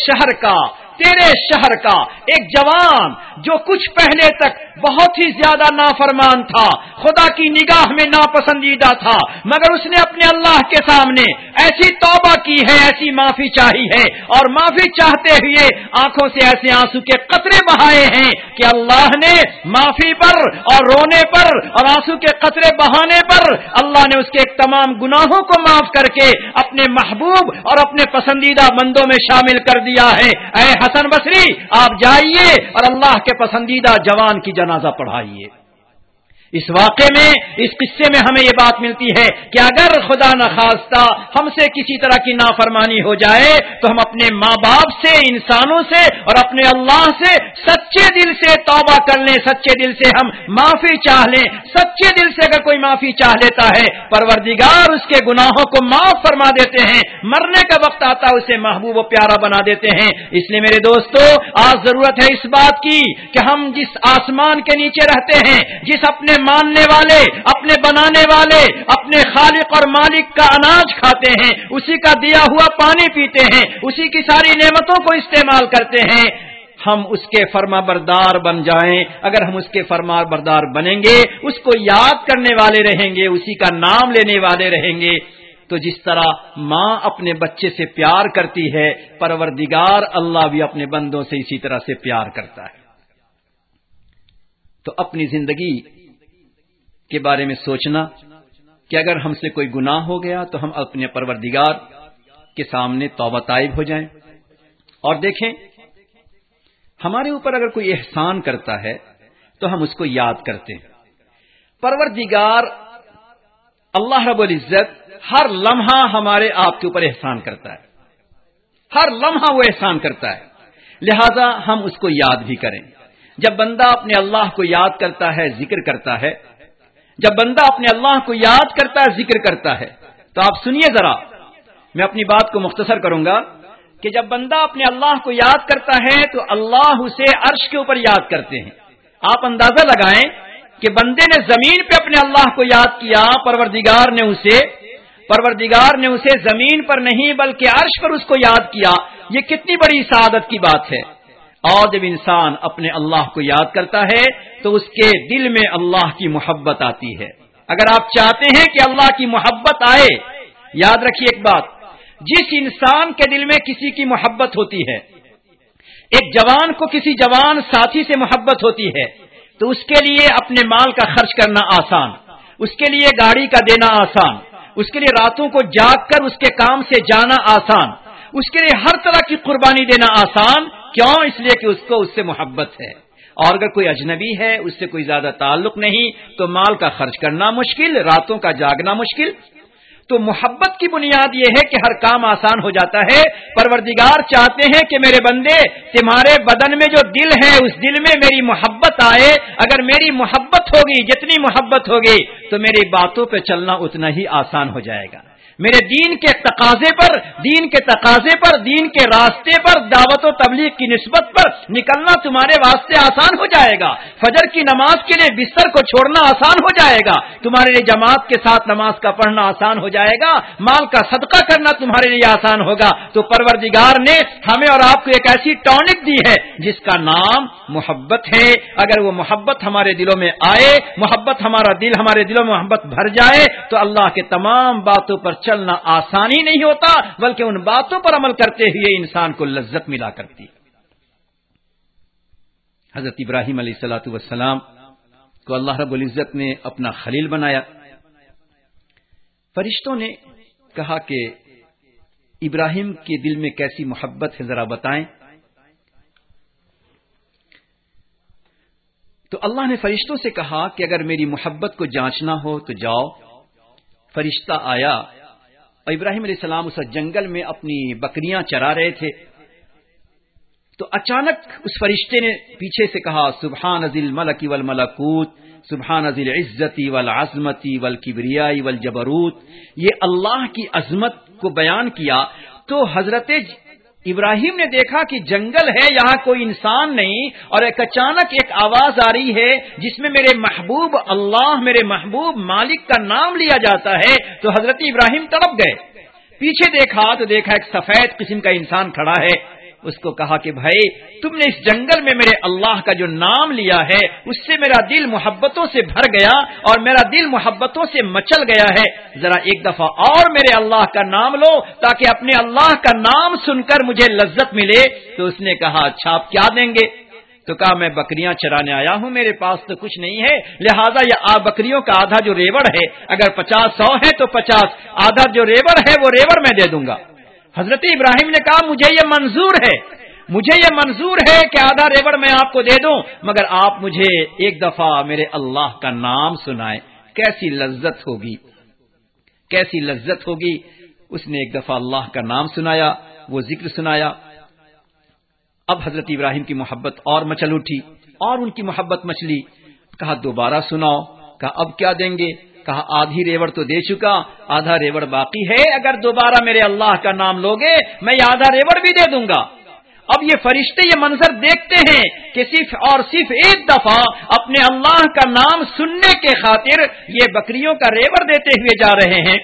شہر کا ایک جوان جو کچھ پہلے تک بہت ہی زیادہ نافرمان تھا، خدا کی نگاہ میں ناپسندیدہ تھا، مگر اس نے اپنے اللہ کے سامنے ایسی توبہ کی ہے، ایسی معافی چاہی ہے، اور معافی چاہتے ہوئے آنکھوں سے ایسے آنسو کے قطرے بہائے ہیں کہ اللہ نے معافی پر اور رونے پر اور آنسو کے قطرے بہانے پر اللہ نے اس کے تمام گناہوں کو معاف کر کے اپنے محبوب اور اپنے پسندیدہ بندوں میں شامل کر دیا ہے۔ اے حسن بصری، آپ جائیے اور اللہ کے پسندیدہ جوان کی جنازہ پڑھائیے۔ اس واقعے میں، اس قصے میں ہمیں یہ بات ملتی ہے کہ اگر خدا نخواستہ ہم سے کسی طرح کی نافرمانی ہو جائے تو ہم اپنے ماں باپ سے، انسانوں سے اور اپنے اللہ سے سچے دل سے توبہ کر لیں، سچے دل سے ہم معافی چاہ لیں۔ سچے دل سے اگر کوئی معافی چاہ لیتا ہے، پروردگار اس کے گناہوں کو معاف فرما دیتے ہیں، مرنے کا وقت آتا ہے اسے محبوب و پیارا بنا دیتے ہیں۔ اس لیے میرے دوستو، آج ضرورت ہے اس بات کی کہ ہم جس آسمان کے نیچے رہتے ہیں، جس اپنے ماننے والے، اپنے بنانے والے، اپنے خالق اور مالک کا اناج کھاتے ہیں، اسی کا دیا ہوا پانی پیتے ہیں، اسی کی ساری نعمتوں کو استعمال کرتے ہیں، ہم اس کے فرما بردار بن جائیں۔ اگر ہم اس کے فرما بردار بنیں گے، اس کو یاد کرنے والے رہیں گے، اسی کا نام لینے والے رہیں گے، تو جس طرح ماں اپنے بچے سے پیار کرتی ہے، پروردگار اللہ بھی اپنے بندوں سے اسی طرح سے پیار کرتا ہے۔ تو اپنی زندگی کے بارے میں سوچنا کہ اگر ہم سے کوئی گناہ ہو گیا تو ہم اپنے پروردگار کے سامنے توبہ طائب ہو جائیں، اور دیکھیں ہمارے اوپر اگر کوئی احسان کرتا ہے تو ہم اس کو یاد کرتے ہیں۔ پروردگار اللہ رب العزت ہر لمحہ ہمارے آپ کے اوپر احسان کرتا ہے، ہر لمحہ وہ احسان کرتا ہے، لہذا ہم اس کو یاد بھی کریں۔ جب بندہ اپنے اللہ کو یاد کرتا ہے، ذکر کرتا ہے، جب بندہ اپنے اللہ کو یاد کرتا ہے، ذکر کرتا ہے، تو آپ سنیے ذرا، میں اپنی بات کو مختصر کروں گا کہ جب بندہ اپنے اللہ کو یاد کرتا ہے تو اللہ اسے عرش کے اوپر یاد کرتے ہیں۔ آپ اندازہ لگائیں کہ بندے نے زمین پہ اپنے اللہ کو یاد کیا، پروردگار نے اسے زمین پر نہیں بلکہ عرش پر اس کو یاد کیا، یہ کتنی بڑی سعادت کی بات ہے۔ اور جب انسان اپنے اللہ کو یاد کرتا ہے تو اس کے دل میں اللہ کی محبت آتی ہے۔ اگر آپ چاہتے ہیں کہ اللہ کی محبت آئے، یاد رکھیے ایک بات، جس انسان کے دل میں کسی کی محبت ہوتی ہے، ایک جوان کو کسی جوان ساتھی سے محبت ہوتی ہے تو اس کے لیے اپنے مال کا خرچ کرنا آسان، اس کے لیے گاڑی کا دینا آسان، اس کے لیے راتوں کو جاگ کر اس کے کام سے جانا آسان، اس کے لیے ہر طرح کی قربانی دینا آسان۔ کیوں؟ اس لیے کہ اس کو اس سے محبت ہے۔ اور اگر کوئی اجنبی ہے، اس سے کوئی زیادہ تعلق نہیں، تو مال کا خرچ کرنا مشکل، راتوں کا جاگنا مشکل۔ تو محبت کی بنیاد یہ ہے کہ ہر کام آسان ہو جاتا ہے۔ پروردگار چاہتے ہیں کہ میرے بندے، تمہارے بدن میں جو دل ہے اس دل میں میری محبت آئے۔ اگر میری محبت ہوگی، جتنی محبت ہوگی تو میری باتوں پہ چلنا اتنا ہی آسان ہو جائے گا۔ میرے دین کے تقاضے پر، دین کے راستے پر، دعوت و تبلیغ کی نسبت پر نکلنا تمہارے واسطے آسان ہو جائے گا۔ فجر کی نماز کے لیے بستر کو چھوڑنا آسان ہو جائے گا، تمہارے لیے جماعت کے ساتھ نماز کا پڑھنا آسان ہو جائے گا، مال کا صدقہ کرنا تمہارے لیے آسان ہوگا۔ تو پروردگار نے ہمیں اور آپ کو ایک ایسی ٹونک دی ہے جس کا نام محبت ہے۔ اگر وہ محبت ہمارے دلوں میں آئے، ہمارے دلوں میں محبت بھر جائے تو اللہ کے تمام باتوں پر چلنا آسانی نہیں ہوتا، بلکہ ان باتوں پر عمل کرتے ہوئے انسان کو لذت ملا کرتی ہے۔ حضرت ابراہیم علیہ الصلوۃ والسلام کو اللہ رب العزت نے اپنا خلیل بنایا۔ فرشتوں نے کہا کہ ابراہیم کے دل میں کیسی محبت ہے ذرا بتائیں۔ تو اللہ نے فرشتوں سے کہا کہ اگر میری محبت کو جانچنا ہو تو جاؤ۔ فرشتہ آیا اور ابراہیم علیہ السلام اس جنگل میں اپنی بکریاں چرا رہے تھے، تو اچانک اس فرشتے نے پیچھے سے کہا سبحان ذی الملک والملکوت، سبحان ذی العزت والعظمت والکبریاء والجبروت۔ یہ اللہ کی عظمت کو بیان کیا تو حضرت ابراہیم نے دیکھا کہ جنگل ہے، یہاں کوئی انسان نہیں، اور ایک اچانک ایک آواز آ رہی ہے جس میں میرے محبوب اللہ، میرے محبوب مالک کا نام لیا جاتا ہے۔ تو حضرت ابراہیم تڑپ گئے، پیچھے دیکھا تو دیکھا ایک سفید قسم کا انسان کھڑا ہے۔ اس کو کہا کہ بھائی تم نے اس جنگل میں میرے اللہ کا جو نام لیا ہے اس سے میرا دل محبتوں سے بھر گیا اور میرا دل محبتوں سے مچل گیا ہے، ذرا ایک دفعہ اور میرے اللہ کا نام لو تاکہ اپنے اللہ کا نام سن کر مجھے لذت ملے۔ تو اس نے کہا اچھا آپ کیا دیں گے؟ تو کہا میں بکریاں چرانے آیا ہوں، میرے پاس تو کچھ نہیں ہے، لہذا یہ بکریوں کا آدھا جو ریوڑ ہے، اگر 50-100 ہے تو 50، آدھا جو ریوڑ ہے وہ ریوڑ میں دے دوں گا۔ حضرت ابراہیم نے کہا مجھے یہ منظور ہے، مجھے یہ منظور ہے کہ آدھا ریوڑ میں آپ کو دے دوں، مگر آپ مجھے ایک دفعہ میرے اللہ کا نام سنائیں، کیسی لذت ہوگی، کیسی لذت ہوگی۔ اس نے ایک دفعہ اللہ کا نام سنایا، وہ ذکر سنایا۔ اب حضرت ابراہیم کی محبت اور مچل اٹھی اور ان کی محبت مچلی۔ کہا دوبارہ سناؤ۔ کہا اب کیا دیں گے؟ کہا آدھی ریوڑ تو دے چکا، آدھا ریوڑ باقی ہے، اگر دوبارہ میرے اللہ کا نام لوگے میں یہ آدھا ریوڑ بھی دے دوں گا۔ اب یہ فرشتے یہ منظر دیکھتے ہیں کہ صرف اور صرف ایک دفعہ اپنے اللہ کا نام سننے کے خاطر یہ بکریوں کا ریوڑ دیتے ہوئے جا رہے ہیں۔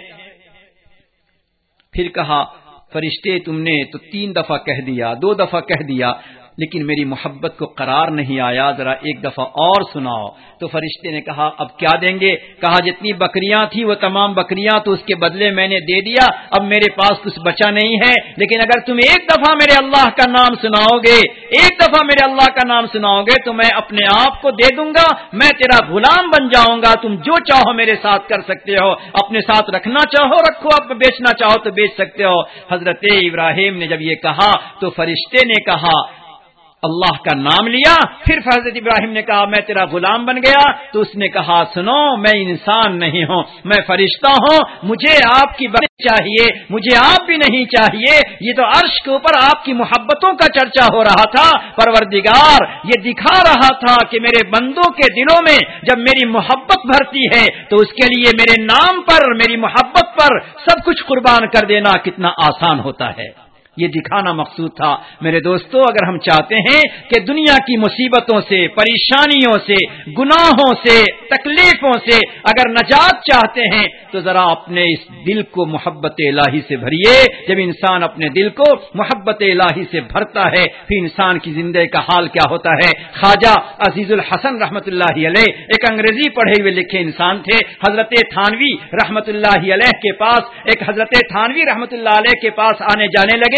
پھر کہا فرشتے تم نے تو 3 دفعہ کہہ دیا، 2 دفعہ کہہ دیا، لیکن میری محبت کو قرار نہیں آیا، ذرا ایک دفعہ اور سناؤ۔ تو فرشتے نے کہا اب کیا دیں گے؟ کہا جتنی بکریاں تھی وہ تمام بکریاں تو اس کے بدلے میں نے دے دیا، اب میرے پاس کچھ بچا نہیں ہے، لیکن اگر تم ایک دفعہ میرے اللہ کا نام سناؤ گے، ایک دفعہ میرے اللہ کا نام سناؤ گے تو میں اپنے آپ کو دے دوں گا، میں تیرا غلام بن جاؤں گا، تم جو چاہو میرے ساتھ کر سکتے ہو، اپنے ساتھ رکھنا چاہو رکھو، اب بیچنا چاہو تو بیچ سکتے ہو۔ حضرت ابراہیم نے جب یہ کہا تو فرشتے نے کہا اللہ کا نام لیا، پھر حضرت ابراہیم نے کہا میں تیرا غلام بن گیا۔ تو اس نے کہا سنو میں انسان نہیں ہوں، میں فرشتہ ہوں، مجھے آپ کی بات چاہیے، مجھے آپ بھی نہیں چاہیے۔ یہ تو عرش کے اوپر آپ کی محبتوں کا چرچا ہو رہا تھا، پروردگار یہ دکھا رہا تھا کہ میرے بندوں کے دلوں میں جب میری محبت بھرتی ہے تو اس کے لیے میرے نام پر، میری محبت پر سب کچھ قربان کر دینا کتنا آسان ہوتا ہے، یہ دکھانا مقصود تھا۔ میرے دوستو اگر ہم چاہتے ہیں کہ دنیا کی مصیبتوں سے، پریشانیوں سے، گناہوں سے، تکلیفوں سے اگر نجات چاہتے ہیں تو ذرا اپنے اس دل کو محبت الہی سے بھریے۔ جب انسان اپنے دل کو محبت الہی سے بھرتا ہے پھر انسان کی زندگی کا حال کیا ہوتا ہے۔ خواجہ عزیز الحسن رحمت اللہ علیہ ایک انگریزی پڑھے ہوئے لکھے انسان تھے۔ حضرت تھانوی رحمت اللہ علیہ کے پاس حضرت تھانوی رحمت اللہ علیہ کے پاس آنے جانے لگے،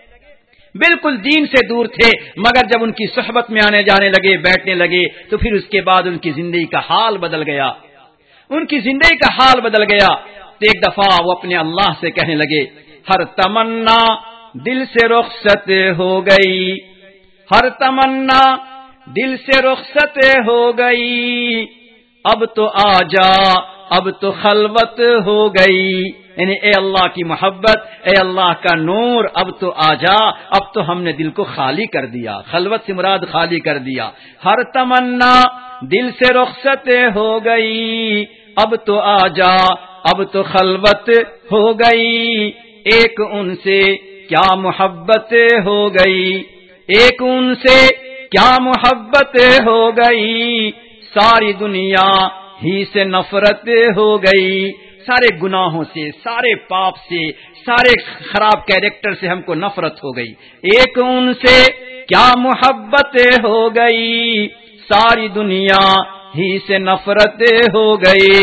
بالکل دین سے دور تھے، مگر جب ان کی صحبت میں آنے جانے لگے، بیٹھنے لگے تو پھر اس کے بعد ان کی زندگی کا حال بدل گیا، ان کی زندگی کا حال بدل گیا۔ تو ایک دفعہ وہ اپنے اللہ سے کہنے لگے ہر تمنا دل سے رخصت ہو گئی، ہر تمنا دل سے رخصت ہو گئی، اب تو آ جا اب تو خلوت ہو گئی، یعنی اے اللہ کی محبت، اے اللہ کا نور، اب تو آ جا، اب تو ہم نے دل کو خالی کر دیا، خلوت سے مراد خالی کر دیا۔ ہر تمنا دل سے رخصت ہو گئی، اب تو آ جا اب تو خلوت ہو گئی، ایک ان سے کیا محبت ہو گئی، ایک ان سے کیا محبت ہو گئی، ساری دنیا ہی سے نفرت ہو گئی، سارے گناہوں سے، سارے پاپ سے، سارے خراب کیریکٹر سے ہم کو نفرت ہو گئی، ایک ان سے کیا محبت ہو گئی، ساری دنیا ہی سے نفرت ہو گئی،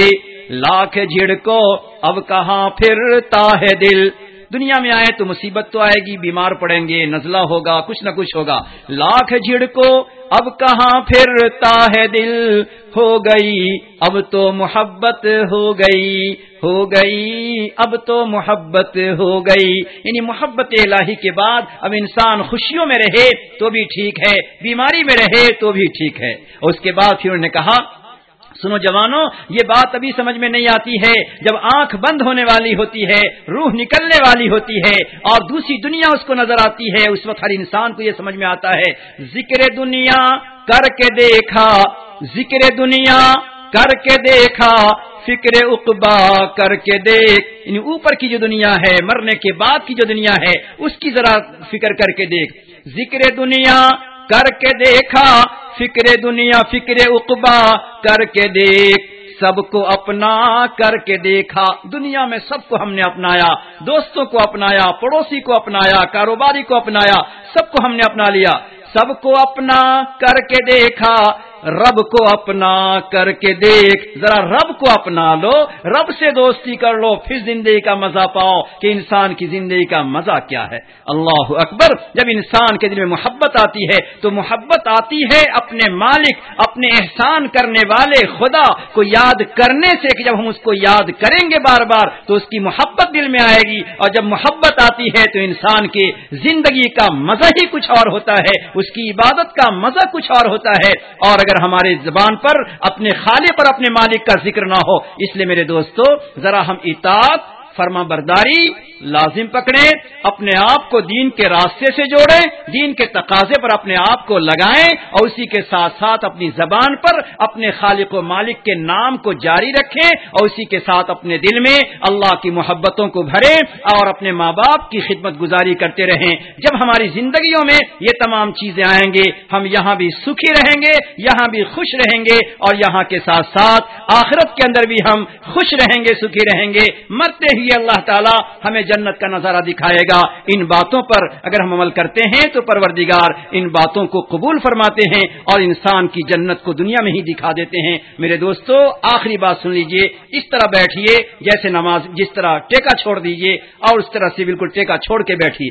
لاکھ جھڑکو اب کہاں پھرتا ہے دل. دنیا میں آئے تو مصیبت تو آئے گی، بیمار پڑیں گے، نزلہ ہوگا، کچھ نہ کچھ ہوگا. لاکھ جھڑکو اب کہاں پھرتا ہے دل، ہو گئی اب تو محبت ہو گئی، ہو گئی اب تو محبت ہو گئی. یعنی محبت الہی کے بعد اب انسان خوشیوں میں رہے تو بھی ٹھیک ہے، بیماری میں رہے تو بھی ٹھیک ہے. اور اس کے بعد پھر انہوں نے کہا سنو جوانوں، یہ بات ابھی سمجھ میں نہیں آتی ہے. جب آنکھ بند ہونے والی ہوتی ہے، روح نکلنے والی ہوتی ہے اور دوسری دنیا اس کو نظر آتی ہے، اس وقت ہر انسان کو یہ سمجھ میں آتا ہے ذکر دنیا کر کے دیکھا، ذکر دنیا کر کے دیکھا، فکر عقبا کر کے دیکھ. یعنی اوپر کی جو دنیا ہے، مرنے کے بعد کی جو دنیا ہے، اس کی ذرا فکر کر کے دیکھ. ذکر دنیا کر کے دیکھا، فکر دنیا فکر عقبا کر کے دیکھ، سب کو اپنا کر کے دیکھا. دنیا میں سب کو ہم نے اپنایا، دوستوں کو اپنایا، پڑوسی کو اپنایا، کاروباری کو اپنایا، سب کو ہم نے اپنا لیا. سب کو اپنا کر کے دیکھا، رب کو اپنا کر کے دیکھ. ذرا رب کو اپنا لو، رب سے دوستی کر لو، پھر زندگی کا مزہ پاؤ کہ انسان کی زندگی کا مزہ کیا ہے. اللہ اکبر. جب انسان کے دل میں محبت آتی ہے تو محبت آتی ہے اپنے مالک، اپنے احسان کرنے والے خدا کو یاد کرنے سے، کہ جب ہم اس کو یاد کریں گے بار بار تو اس کی محبت دل میں آئے گی. اور جب محبت آتی ہے تو انسان کی زندگی کا مزہ ہی کچھ اور ہوتا ہے، اس کی عبادت کا مزہ کچھ اور ہوتا ہے. اور اگر ہماری زبان پر اپنے خالق اور اپنے مالک کا ذکر نہ ہو، اس لیے میرے دوستو ذرا ہم اطاعت، فرما برداری لازم پکڑیں، اپنے آپ کو دین کے راستے سے جوڑیں، دین کے تقاضے پر اپنے آپ کو لگائیں، اور اسی کے ساتھ ساتھ اپنی زبان پر اپنے خالق و مالک کے نام کو جاری رکھیں، اور اسی کے ساتھ اپنے دل میں اللہ کی محبتوں کو بھریں اور اپنے ماں باپ کی خدمت گزاری کرتے رہیں. جب ہماری زندگیوں میں یہ تمام چیزیں آئیں گے، ہم یہاں بھی سکھی رہیں گے، یہاں بھی خوش رہیں گے، اور یہاں کے ساتھ ساتھ آخرت کے اندر بھی ہم خوش رہیں گے، سکھی رہیں گے. مرتے ہی اللہ تعالی ہمیں جنت کا نظارہ دکھائے گا. ان باتوں پر اگر ہم عمل کرتے ہیں تو پروردگار ان باتوں کو قبول فرماتے ہیں اور انسان کی جنت کو دنیا میں ہی دکھا دیتے ہیں. میرے دوستو آخری بات سن لیجئے، اس طرح بیٹھیے جیسے نماز، جس طرح ٹیکا چھوڑ دیجئے اور اس طرح سے بالکل ٹیکا چھوڑ کے بیٹھیے.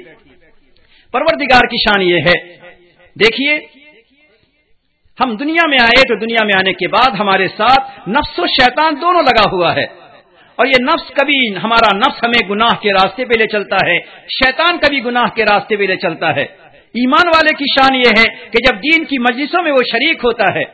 پروردگار کی شان یہ ہے، دیکھیے ہم دنیا میں آئے تو دنیا میں آنے کے بعد ہمارے ساتھ نفس و شیطان دونوں لگا ہوا ہے. اور یہ نفس کبھی ہمارا نفس ہمیں گناہ کے راستے پہ لے چلتا ہے، شیطان کبھی گناہ کے راستے پہ لے چلتا ہے. ایمان والے کی شان یہ ہے کہ جب دین کی مجلسوں میں وہ شریک ہوتا ہے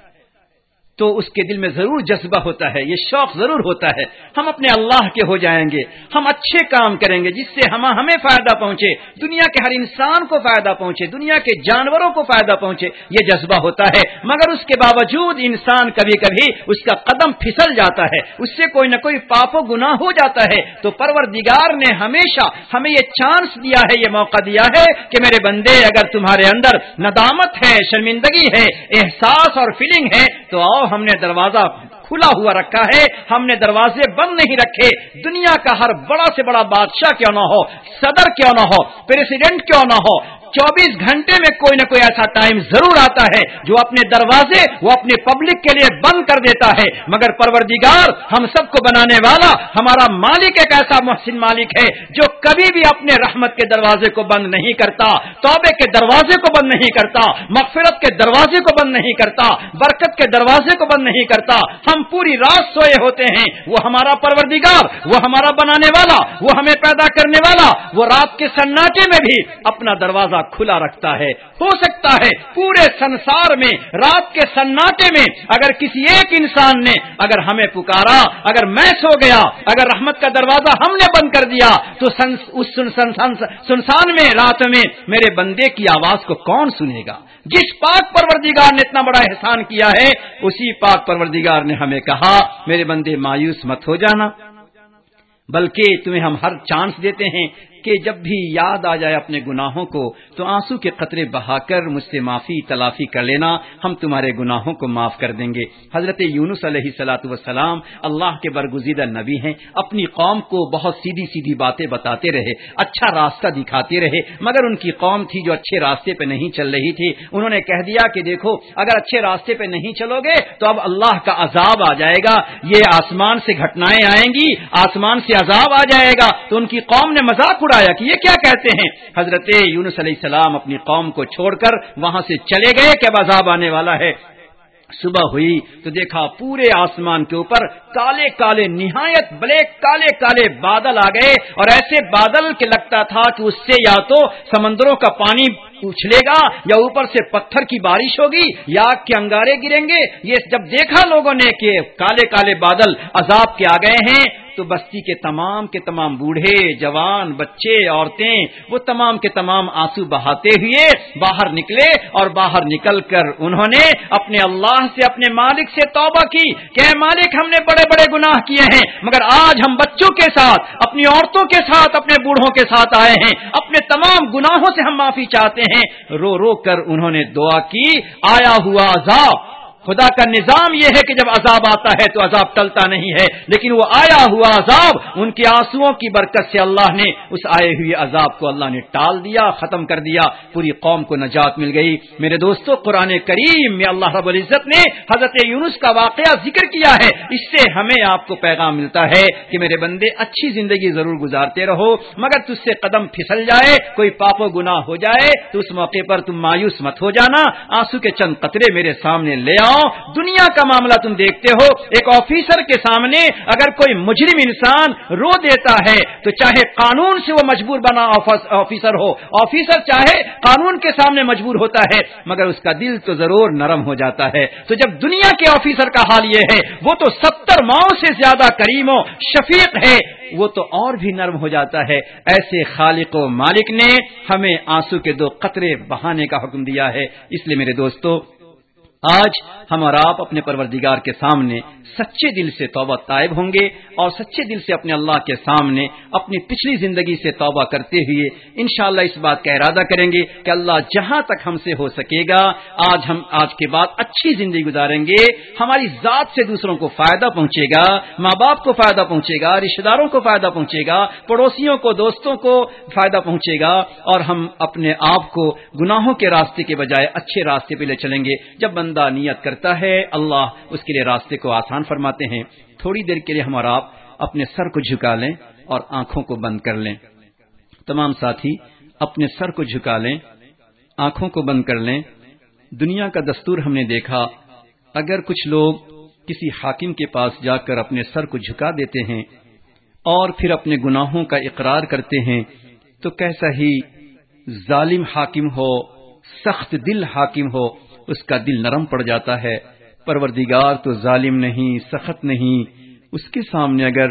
تو اس کے دل میں ضرور جذبہ ہوتا ہے، یہ شوق ضرور ہوتا ہے ہم اپنے اللہ کے ہو جائیں گے، ہم اچھے کام کریں گے جس سے ہمیں فائدہ پہنچے، دنیا کے ہر انسان کو فائدہ پہنچے، دنیا کے جانوروں کو فائدہ پہنچے، یہ جذبہ ہوتا ہے. مگر اس کے باوجود انسان کبھی کبھی اس کا قدم پھسل جاتا ہے، اس سے کوئی نہ کوئی پاپ و گناہ ہو جاتا ہے. تو پروردگار نے ہمیشہ ہمیں یہ چانس دیا ہے، یہ موقع دیا ہے کہ میرے بندے اگر تمہارے اندر ندامت ہے، شرمندگی ہے، احساس اور فیلنگ ہے تو آؤ، ہم نے دروازہ کھلا ہوا رکھا ہے، ہم نے دروازے بند نہیں رکھے. دنیا کا ہر بڑا سے بڑا بادشاہ کیوں نہ ہو، صدر کیوں نہ ہو، پریزیڈنٹ کیوں نہ ہو، 24 گھنٹے میں کوئی نہ کوئی ایسا ٹائم ضرور آتا ہے جو اپنے دروازے وہ اپنے پبلک کے لیے بند کر دیتا ہے. مگر پروردگار ہم سب کو بنانے والا ہمارا مالک ایک ایسا محسن مالک ہے جو کبھی بھی اپنے رحمت کے دروازے کو بند نہیں کرتا، توبے کے دروازے کو بند نہیں کرتا، مغفرت کے دروازے کو بند نہیں کرتا، برکت کے دروازے کو بند نہیں کرتا. ہم پوری رات سوئے ہوتے ہیں، وہ ہمارا پروردگار، وہ ہمارا بنانے والا، وہ ہمیں پیدا کرنے والا، وہ رات کے سناٹے میں بھی اپنا دروازہ کھلا رکھتا ہے. ہو سکتا ہے پورے سنسار میں رات کے سناٹے میں اگر کسی ایک انسان نے اگر ہمیں پکارا، اگر میں سو گیا، اگر رحمت کا دروازہ ہم نے بند کر دیا تو اس سنسان میں رات میں میرے بندے کی آواز کو کون سنے گا؟ جس پاک پروردگار نے اتنا بڑا احسان کیا ہے، اسی پاک پروردگار نے ہمیں کہا میرے بندے مایوس مت ہو جانا، بلکہ تمہیں ہم ہر چانس دیتے ہیں، کہ جب بھی یاد آ جائے اپنے گناہوں کو تو آنسو کے قطرے بہا کر مجھ سے معافی تلافی کر لینا، ہم تمہارے گناہوں کو معاف کر دیں گے۔ حضرت یونس علیہ الصلوۃ والسلام اللہ کے برگزیدہ نبی ہیں، اپنی قوم کو بہت سیدھی سیدھی باتیں بتاتے رہے، اچھا راستہ دکھاتے رہے، مگر ان کی قوم تھی جو اچھے راستے پہ نہیں چل رہی تھی۔ انہوں نے کہہ دیا کہ دیکھو اگر اچھے راستے پہ نہیں چلو گے تو اب اللہ کا عذاب آ جائے گا، یہ آسمان سے گھٹنائیں آئیں گی، آسمان سے عذاب آ جائے گا۔ تو ان کی قوم نے مذاق اڑایا کہ یہ کیا کہتے ہیں۔ حضرت یونس علیہ السلام اپنی قوم کو چھوڑ کر وہاں سے چلے گئے کہ اب عذاب آنے والا ہے۔ صبح ہوئی تو دیکھا پورے آسمان کے اوپر کالے کالے نہایت بلیک کالے کالے بادل آ گئے، اور ایسے بادل کہ لگتا تھا کہ اس سے یا تو سمندروں کا پانی اچھلے گا یا اوپر سے پتھر کی بارش ہوگی یا آگ کے انگارے گریں گے۔ یہ جب دیکھا لوگوں نے کہ کالے کالے بادل عذاب کے آ گئے ہیں تو بستی کے تمام بوڑھے جوان بچے عورتیں وہ تمام کے تمام آنسو بہاتے ہوئے باہر نکلے، اور باہر نکل کر انہوں نے اپنے اللہ سے اپنے مالک سے توبہ کی کہ اے مالک ہم نے بڑے بڑے گناہ کیے ہیں، مگر آج ہم بچوں کے ساتھ اپنی عورتوں کے ساتھ اپنے بوڑھوں کے ساتھ آئے ہیں، اپنے تمام گناہوں سے ہم معافی چاہتے ہیں۔ رو رو کر انہوں نے دعا کی، آیا ہوا عذاب، خدا کا نظام یہ ہے کہ جب عذاب آتا ہے تو عذاب ٹلتا نہیں ہے، لیکن وہ آیا ہوا عذاب ان کے آنسوؤں کی برکت سے اللہ نے اس آئے ہوئے عذاب کو اللہ نے ٹال دیا، ختم کر دیا، پوری قوم کو نجات مل گئی۔ میرے دوستو قرآن کریم میں اللہ رب العزت نے حضرت یونس کا واقعہ ذکر کیا ہے، اس سے ہمیں آپ کو پیغام ملتا ہے کہ میرے بندے اچھی زندگی ضرور گزارتے رہو، مگر تجھ سے قدم پھسل جائے، کوئی پاپ و گناہ ہو جائے تو اس موقع پر تم مایوس مت ہو جانا، آنسو کے چند قطرے میرے سامنے لے آؤ۔ دنیا کا معاملہ تم دیکھتے ہو، ایک آفیسر کے سامنے اگر کوئی مجرم انسان رو دیتا ہے تو چاہے قانون سے وہ مجبور بنا آفیسر ہو، آفیسر چاہے قانون کے سامنے مجبور ہوتا ہے، مگر اس کا دل تو ضرور نرم ہو جاتا ہے۔ تو جب دنیا کے آفیسر کا حال یہ ہے، وہ تو 70 ماؤں سے زیادہ کریم و شفیق ہے، وہ تو اور بھی نرم ہو جاتا ہے۔ ایسے خالق و مالک نے ہمیں آنسو کے 2 قطرے بہانے کا حکم دیا ہے۔ اس لیے میرے دوستو آج ہم اور آپ اپنے پروردگار کے سامنے سچے دل سے توبہ طائب ہوں گے، اور سچے دل سے اپنے اللہ کے سامنے اپنی پچھلی زندگی سے توبہ کرتے ہوئے انشاءاللہ اس بات کا ارادہ کریں گے کہ اللہ جہاں تک ہم سے ہو سکے گا آج کے بعد اچھی زندگی گزاریں گے، ہماری ذات سے دوسروں کو فائدہ پہنچے گا، ماں باپ کو فائدہ پہنچے گا، رشتہ داروں کو فائدہ پہنچے گا، پڑوسیوں کو دوستوں کو فائدہ پہنچے گا، اور ہم اپنے آپ کو گناہوں کے راستے کے بجائے اچھے راستے پہ لے چلیں گے۔ جب بندہ نیت کرتا ہے اللہ اس کے لیے راستے کو آسان فرماتے ہیں۔ تھوڑی دیر کے لیے ہم اور آپ اپنے سر کو جھکا لیں اور آنکھوں کو بند کر لیں۔ تمام ساتھی اپنے سر کو جھکا لیں، آنکھوں کو بند کر لیں۔ دنیا کا دستور ہم نے دیکھا، اگر کچھ لوگ کسی حاکم کے پاس جا کر اپنے سر کو جھکا دیتے ہیں اور پھر اپنے گناہوں کا اقرار کرتے ہیں تو کیسا ہی ظالم حاکم ہو، سخت دل حاکم ہو، اس کا دل نرم پڑ جاتا ہے۔ پروردگار تو ظالم نہیں، سخت نہیں، اس کے سامنے اگر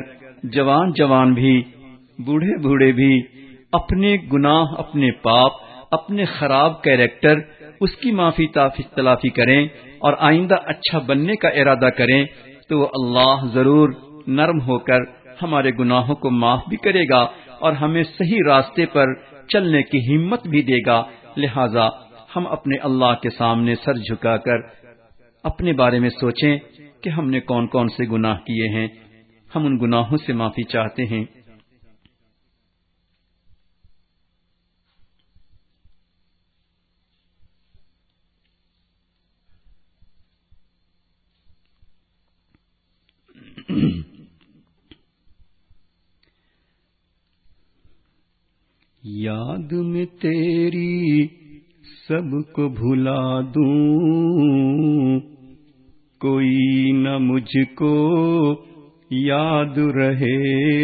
جوان بھی بوڑھے بوڑھے بھی اپنے گناہ، اپنے پاپ، اپنے خراب کیریکٹر اس کی معافی تلافی کریں اور آئندہ اچھا بننے کا ارادہ کریں تو وہ اللہ ضرور نرم ہو کر ہمارے گناہوں کو معاف بھی کرے گا اور ہمیں صحیح راستے پر چلنے کی ہمت بھی دے گا۔ لہذا ہم اپنے اللہ کے سامنے سر جھکا کر اپنے بارے میں سوچیں کہ ہم نے کون کون سے گناہ کیے ہیں، ہم ان گناہوں سے معافی چاہتے ہیں۔ یاد میں تیری سب کو بھلا دوں، کوئی نہ مجھ کو یاد رہے۔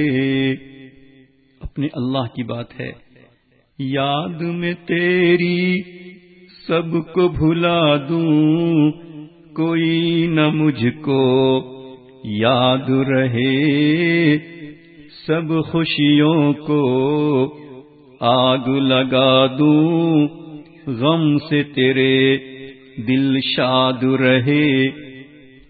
اپنے اللہ کی بات ہے، یاد میں تیری سب کو بھلا دوں، کوئی نہ مجھ کو یاد رہے۔ سب خوشیوں کو آگ لگا دوں، غم سے تیرے دل شاد رہے۔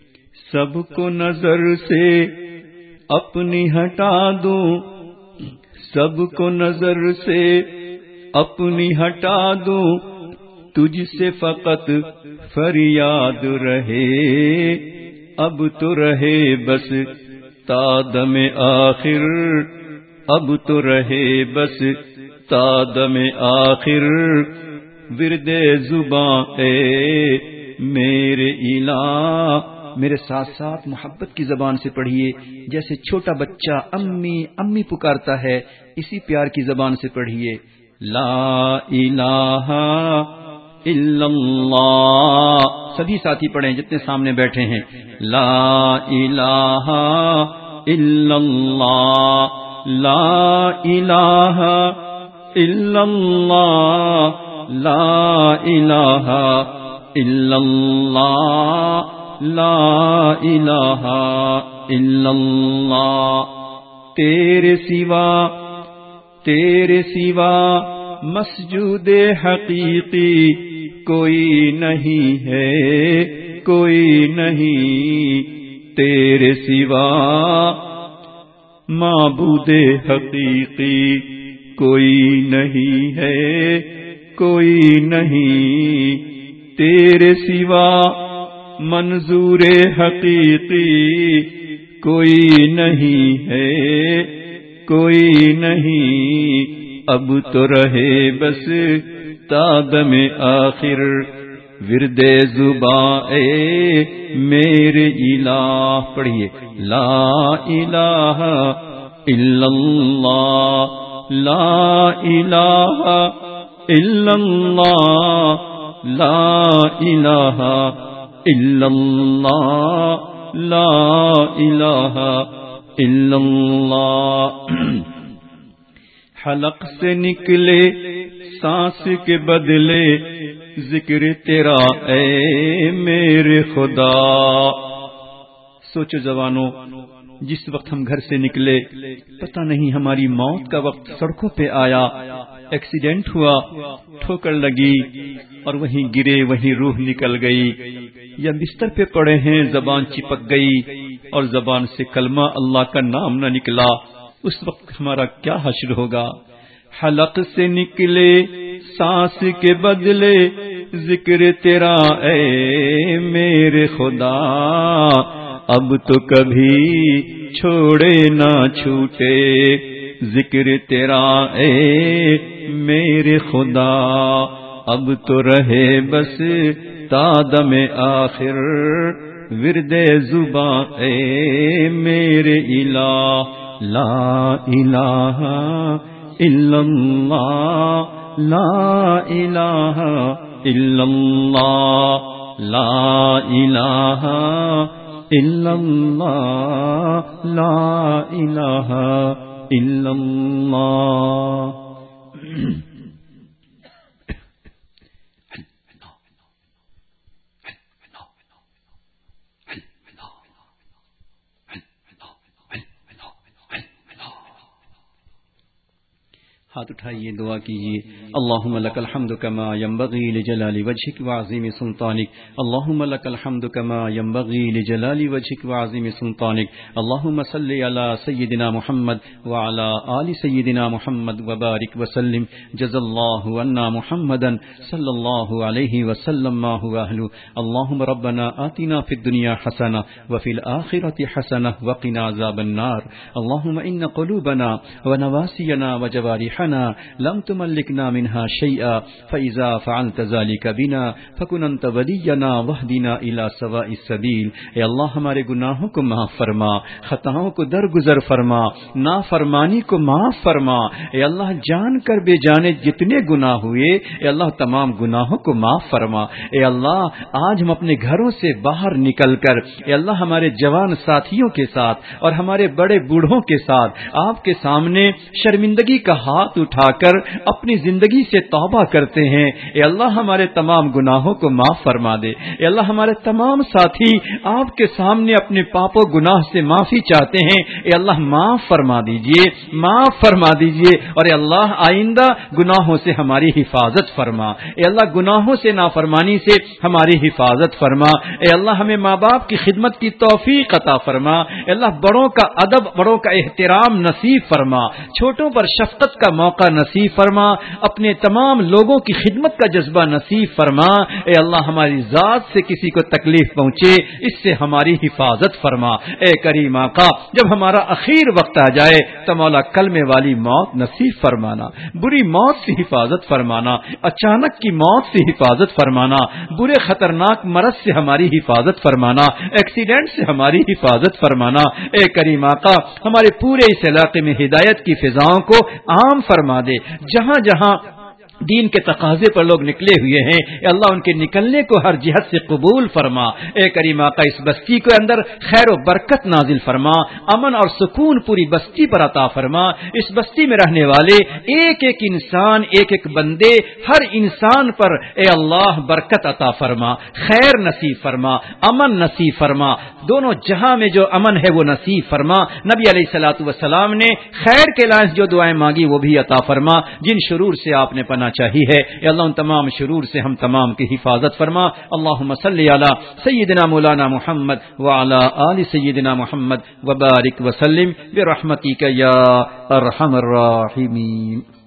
سب کو نظر سے اپنی ہٹا دوں، سب کو نظر سے اپنی ہٹا دوں، تجھ سے فقط فریاد رہے، اب تو رہے بس تا دم آخر، اب تو رہے بس تا دم آخر، ورد زباں اے میرے الہ۔ میرے ساتھ ساتھ محبت کی زبان سے پڑھیے، جیسے چھوٹا بچہ امی امی پکارتا ہے، اسی پیار کی زبان سے پڑھیے۔ لا الہ الا اللہ، سبھی ساتھی پڑھیں جتنے سامنے بیٹھے ہیں۔ لا الہ الا اللہ، لا الہ الا اللہ، لا الہ الا اللہ، لا الہ الا اللہ۔ تیرے سوا مسجود حقیقی کوئی نہیں ہے، کوئی نہیں تیرے سوا، معبود حقیقی کوئی نہیں ہے، کوئی نہیں تیرے سوا، منظور حقیقی کوئی نہیں ہے، کوئی نہیں اب تو رہے بس تا دم آخر، ورد زباں اے میرے الہ۔ پڑھیے لا الہ الا اللہ، لا الہ الا اللہ، لا الہ الا اللہ، لا الہ الا اللہ۔ حلق سے نکلے سانس کے بدلے ذکر تیرا اے میرے خدا۔ سوچو جوانوں، جس وقت ہم گھر سے نکلے پتہ نہیں ہماری موت کا وقت سڑکوں پہ آیا، ایکسیڈنٹ ہوا، ٹھوکر لگی اور وہیں گرے، وہیں روح نکل گئی، یا بستر پہ پڑے ہیں زبان چپک گئی اور زبان سے کلمہ اللہ کا نام نہ نکلا، اس وقت ہمارا کیا حشر ہوگا؟ حلق سے نکلے سانس کے بدلے ذکر تیرا اے میرے خدا، اب تو کبھی چھوڑے نہ چھوٹے ذکر تیرا اے میرے خدا، اب تو رہے بس تا دم آخر، ورد زباں اے میرے الہ۔ لا الہ الا اللہ، لا الہ الا اللہ، لا الہ الا اللہ، لا الہ الا اللہ۔ ہاتھ اٹھائیے، دعا کیجیے۔ اللہم لک الحمد کما ینبغی لجلال وجہک وعظیم سلطانک، اللہم لک الحمد کما ینبغی لجلال وجہک وعظیم سلطانک، اللہم صلی علی سیدنا محمد وعلی آل سیدنا محمد وبارک وسلم، جزا اللہ عنا محمدا صلی اللہ علیہ وسلم ما هو اہلہ، اللہم ربنا آتنا فی الدنیا حسنہ وفی الآخرۃ حسنہ وقنا عذاب النار، اللہم ان قلوبنا ونواسینا وجوارحنا لم تملكنا منها شيئا فإذا فعلت ذلك بنا فكن أنت ولينا واهدنا إلى سواء السبيل۔ اے اللہ ہمارے گناہوں کو معاف فرما، خطاؤں کو درگزر فرما، نافرمانی کو معاف فرما۔ اے اللہ جان کر بے جانے جتنے گناہ ہوئے اے اللہ تمام گناہوں کو معاف فرما۔ اے اللہ آج ہم اپنے گھروں سے باہر نکل کر اے اللہ ہمارے جوان ساتھیوں کے ساتھ اور ہمارے بڑے بوڑھوں کے ساتھ آپ کے سامنے شرمندگی کا ہاتھ اٹھا کر اپنی زندگی سے توبہ کرتے ہیں، اے اللہ ہمارے تمام گناہوں کو معاف فرما دے۔ اے اللہ ہمارے تمام ساتھی آپ کے سامنے اپنے پاپ و گناہ سے معافی چاہتے ہیں، اے اللہ معاف فرما دیجئے، معاف فرما دیجئے، اور اے اللہ آئندہ گناہوں سے ہماری حفاظت فرما۔ اے اللہ گناہوں سے نافرمانی سے ہماری حفاظت فرما۔ اے اللہ ہمیں ماں باپ کی خدمت کی توفیق عطا فرما۔ اے اللہ بڑوں کا ادب، بڑوں کا احترام نصیب فرما، چھوٹوں پر شفقت کا موقع نصیب فرما، اپنے تمام لوگوں کی خدمت کا جذبہ نصیب فرما۔ اے اللہ ہماری ذات سے کسی کو تکلیف پہنچے اس سے ہماری حفاظت فرما۔ اے کریم آقا جب ہمارا اخیر وقت آ جائے تو مولا کلمے والی موت نصیب فرمانا، بری موت سے حفاظت فرمانا، اچانک کی موت سے حفاظت فرمانا، برے خطرناک مرض سے ہماری حفاظت فرمانا، ایکسیڈنٹ سے ہماری حفاظت فرمانا۔ اے کریم آقا ہمارے پورے اس علاقے میں ہدایت کی فضاؤں کو عام فرما دے، جہاں جہاں دین کے تقاضے پر لوگ نکلے ہوئے ہیں، اے اللہ ان کے نکلنے کو ہر جہت سے قبول فرما۔ اے کریم آقا اس بستی کے اندر خیر و برکت نازل فرما، امن اور سکون پوری بستی پر عطا فرما۔ اس بستی میں رہنے والے ایک ایک انسان، ایک ایک بندے، ہر انسان پر اے اللہ برکت عطا فرما، خیر نصیب فرما، امن نصیب فرما، دونوں جہاں میں جو امن ہے وہ نصیب فرما۔ نبی علیہ الصلوۃ والسلام نے خیر کے لائق جو دعائیں مانگی وہ بھی عطا فرما، جن شرور سے آپ نے پناہ چاہی ہے، اے اللہ ان تمام شرور سے ہم تمام کی حفاظت فرما۔ اللہم صلی علی سیدنا مولانا محمد وعلی آل سیدنا محمد وبارک وسلم برحمتک یا ارحم الراحمین۔